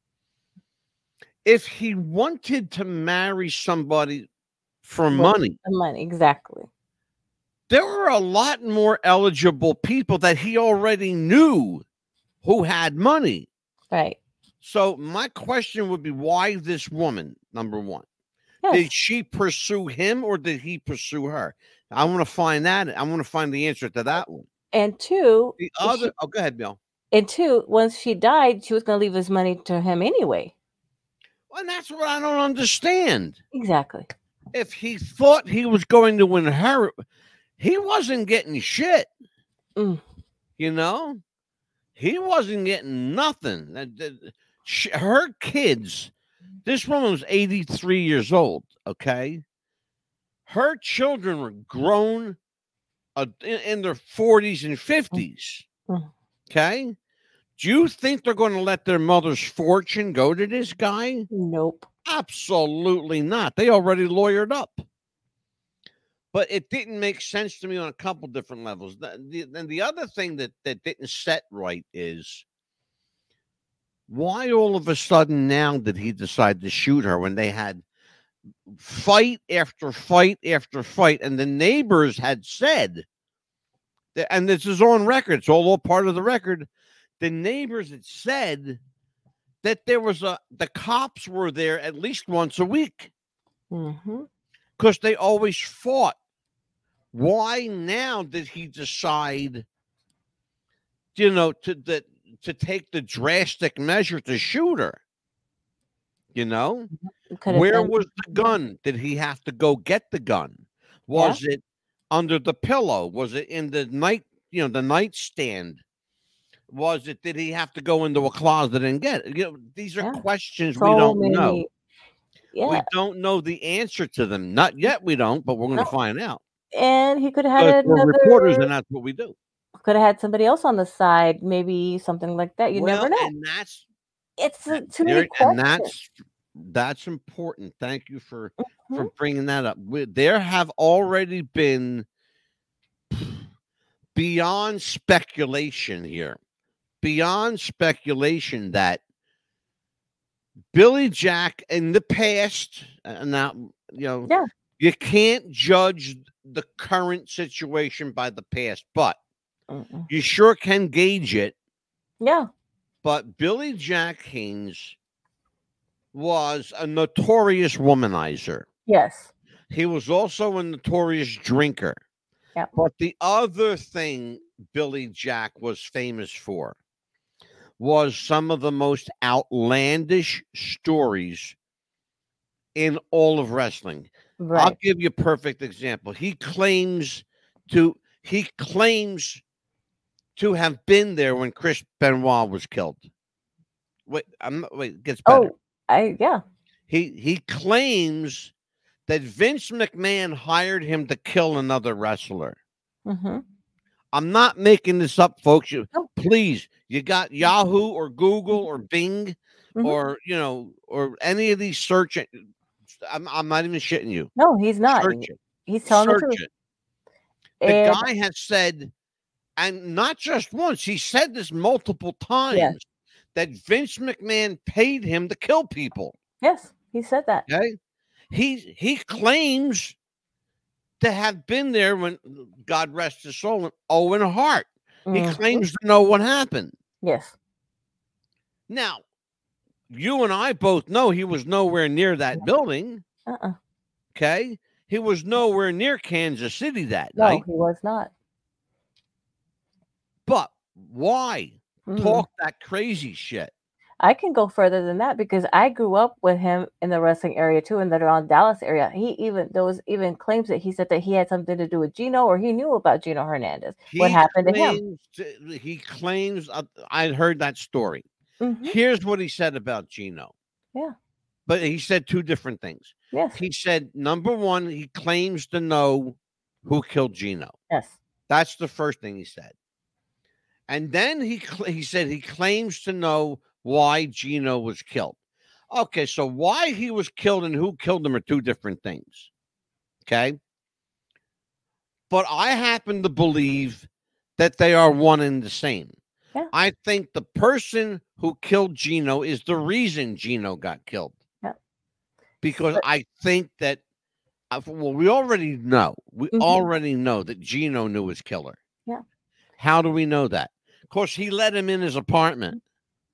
if he wanted to marry somebody for With money, the money, exactly. there were a lot more eligible people that he already knew who had money. Right. So my question would be, why this woman, number one? Yes. Did she pursue him or did he pursue her? I want to find that. I want to find the answer to that one. And two, The if other, she, oh, go ahead, Bill. and two, once she died, she was going to leave his money to him anyway. Well, and that's what I don't understand. Exactly. If he thought he was going to inherit, he wasn't getting shit. Mm. You know, he wasn't getting nothing. That- that- she- Her kids, this woman was eighty-three years old. Okay, her children were grown uh, in, in their forties and fifties. Mm. Okay, do you think they're going to let their mother's fortune go to this guy? Nope. Absolutely not. They already lawyered up. But it didn't make sense to me on a couple different levels. The, the, and the other thing that, that didn't set right is, why all of a sudden now did he decide to shoot her when they had fight after fight after fight? And the neighbors had said, that, and this is on record, it's all, all part of the record. The neighbors had said that there was a, the cops were there at least once a week Mm-hmm. because they always fought. Why now did he decide, you know, to that to take the drastic measure to shoot her? You know, Could have where done- was the gun? Did he have to go get the gun? Was it under the pillow? Was it in the night, you know, the nightstand? Was it, did he have to go into a closet and get it? You know, these are Yeah. questions we so don't many. know. Yeah. We don't know the answer to them. Not yet, we don't, but we're going to No. find out. And he could have Because had we're another. reporters, and that's what we do. Could have had somebody else on the side, maybe something like that. You well, never know. And that's It's uh, too there, many questions. and that's that's important. Thank you for for Mhm. bringing that up. We, there have already been, beyond speculation here, beyond speculation that Billy Jack in the past, and now, you know, Yeah. you can't judge the current situation by the past, but Mm-mm. you sure can gauge it. Yeah. But Billy Jack Haynes was a notorious womanizer. Yes. He was also a notorious drinker. Yep. But the other thing Billy Jack was famous for was some of the most outlandish stories in all of wrestling. I'll Right. give you a perfect example. He claims to he claims to have been there when Chris Benoit was killed. Wait, I'm not, wait, it gets better. Oh, I yeah. He he claims that Vince McMahon hired him to kill another wrestler. Mm-hmm. I'm not making this up, folks. You, No. please, you got Yahoo or Google or Bing Mhm. or, you know, or any of these search. en- I'm, I'm not even shitting you. No, he's not. Search it. He's telling the Search truth. it. The And guy has said, and not just once, he said this multiple times, Yes. that Vince McMahon paid him to kill people. yes, he said that. Okay. He he claims to have been there when, God rest his soul, when Owen Hart. He Mhm. claims to know what happened. Yes. Now, you and I both know he was nowhere near that building. Uh-uh. Okay. He was nowhere near Kansas City that No, night. he was not. But why Mhm. talk that crazy shit? I can go further than that because I grew up with him in the wrestling area too, in the around Dallas area. He even there was even claims that he said that he had something to do with Gino, or he knew about Gino Hernandez. What He happened to him? claims to- he claims, uh, I heard that story. Mhm. Here's what he said about Gino. Yeah. But he said two different things. Yes. He said, number one, he claims to know who killed Gino. Yes. That's the first thing he said. And then he cl- he said he claims to know why Gino was killed. Okay, so why he was killed and who killed him are two different things. Okay. But I happen to believe that they are one and the same. Yeah. I think the person who killed Gino is the reason Gino got killed. Yeah. Because But- I think that Uh, well, we already know. We Mhm. already know that Gino knew his killer. Yeah. How do we know that? Of course, he let him in his apartment.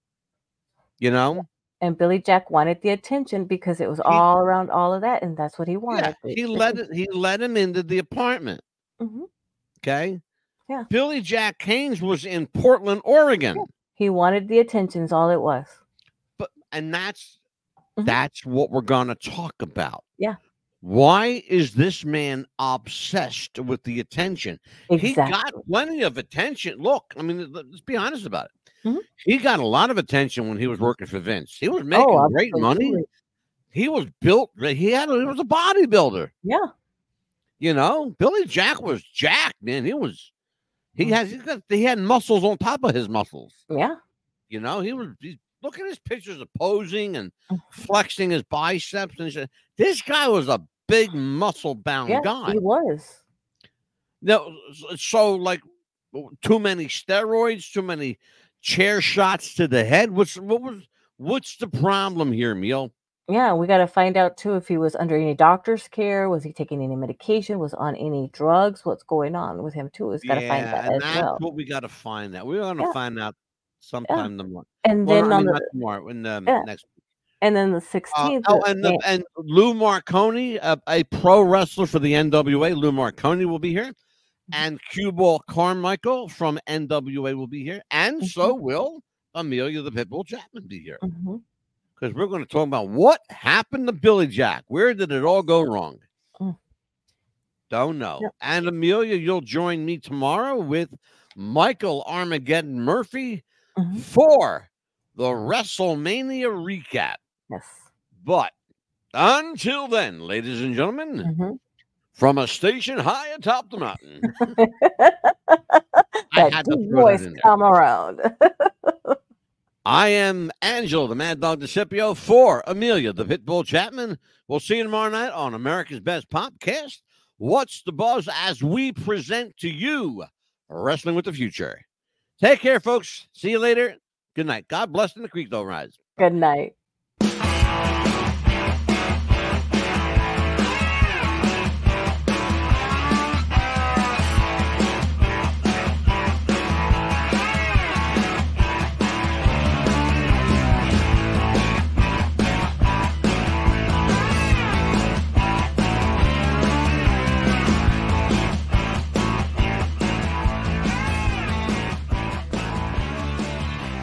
You know? And Billy Jack wanted the attention because it was He all around all of that, and that's what he Yeah, wanted, the he the let attention. it he let him into the apartment, Mhm. okay? Yeah. Billy Jack Haynes was in Portland, Oregon. Yeah. He wanted the attention is all it was. But and that's Mhm. that's what we're gonna talk about. Yeah. Why is this man obsessed with the attention? He got Exactly. plenty of attention. Look, I mean, let let's be honest about it. Mhm. He got a lot of attention when he was working for Vince. He was Oh, making great money. absolutely. He was built he had he was a bodybuilder. Yeah. You know? Billy Jack was jacked, man. He was he Mm. has he got he had muscles on top of his muscles. Yeah. You know, he was he's look at his pictures of posing and Mm. flexing his biceps and shit. This guy was a big muscle-bound Yeah, guy. he was. No, s so, like, w too many steroids, too many chair shots to the head? What's what was what's the problem here, Emil? Yeah, we gotta find out too if he was under any doctor's care, was he taking any medication, was on any drugs, what's going on with him too, we've gotta find Yeah, that and as that's well. what we gotta find out. We're gonna Yeah. find out Yeah. sometime tomorrow. And Well, then I on mean, not the tomorrow, in the Yeah. next week. And then the Uh, sixteenth, oh, the and the man and Lou Marconi, a a pro wrestler for the N W A, Lou Marconi will be here, Mhm. and Cue Ball Carmichael from N W A will be here, and so Mhm. will Amelia the Pitbull Chapman be here. Mhm. 'Cause we're gonna talk about what happened to Billy Jack. Where did it all go wrong? Mm. Don't know. Yep. And Amelia, you'll join me tomorrow with Michael Armageddon Murphy Mhm. for the WrestleMania recap. Yes. But until then, ladies and gentlemen, Mhm. from a station high atop the mountain, I That had to deep throw that voice in there. come around. I am Angelo, the Mad Dog DeCipio, for Amelia, the Pitbull Chapman. We'll see you tomorrow night on America's Best Popcast. What's the Buzz as we present to you Wrestling with the Future. Take care, folks. See you later. Good night. God bless and the creek don't rise. Good night.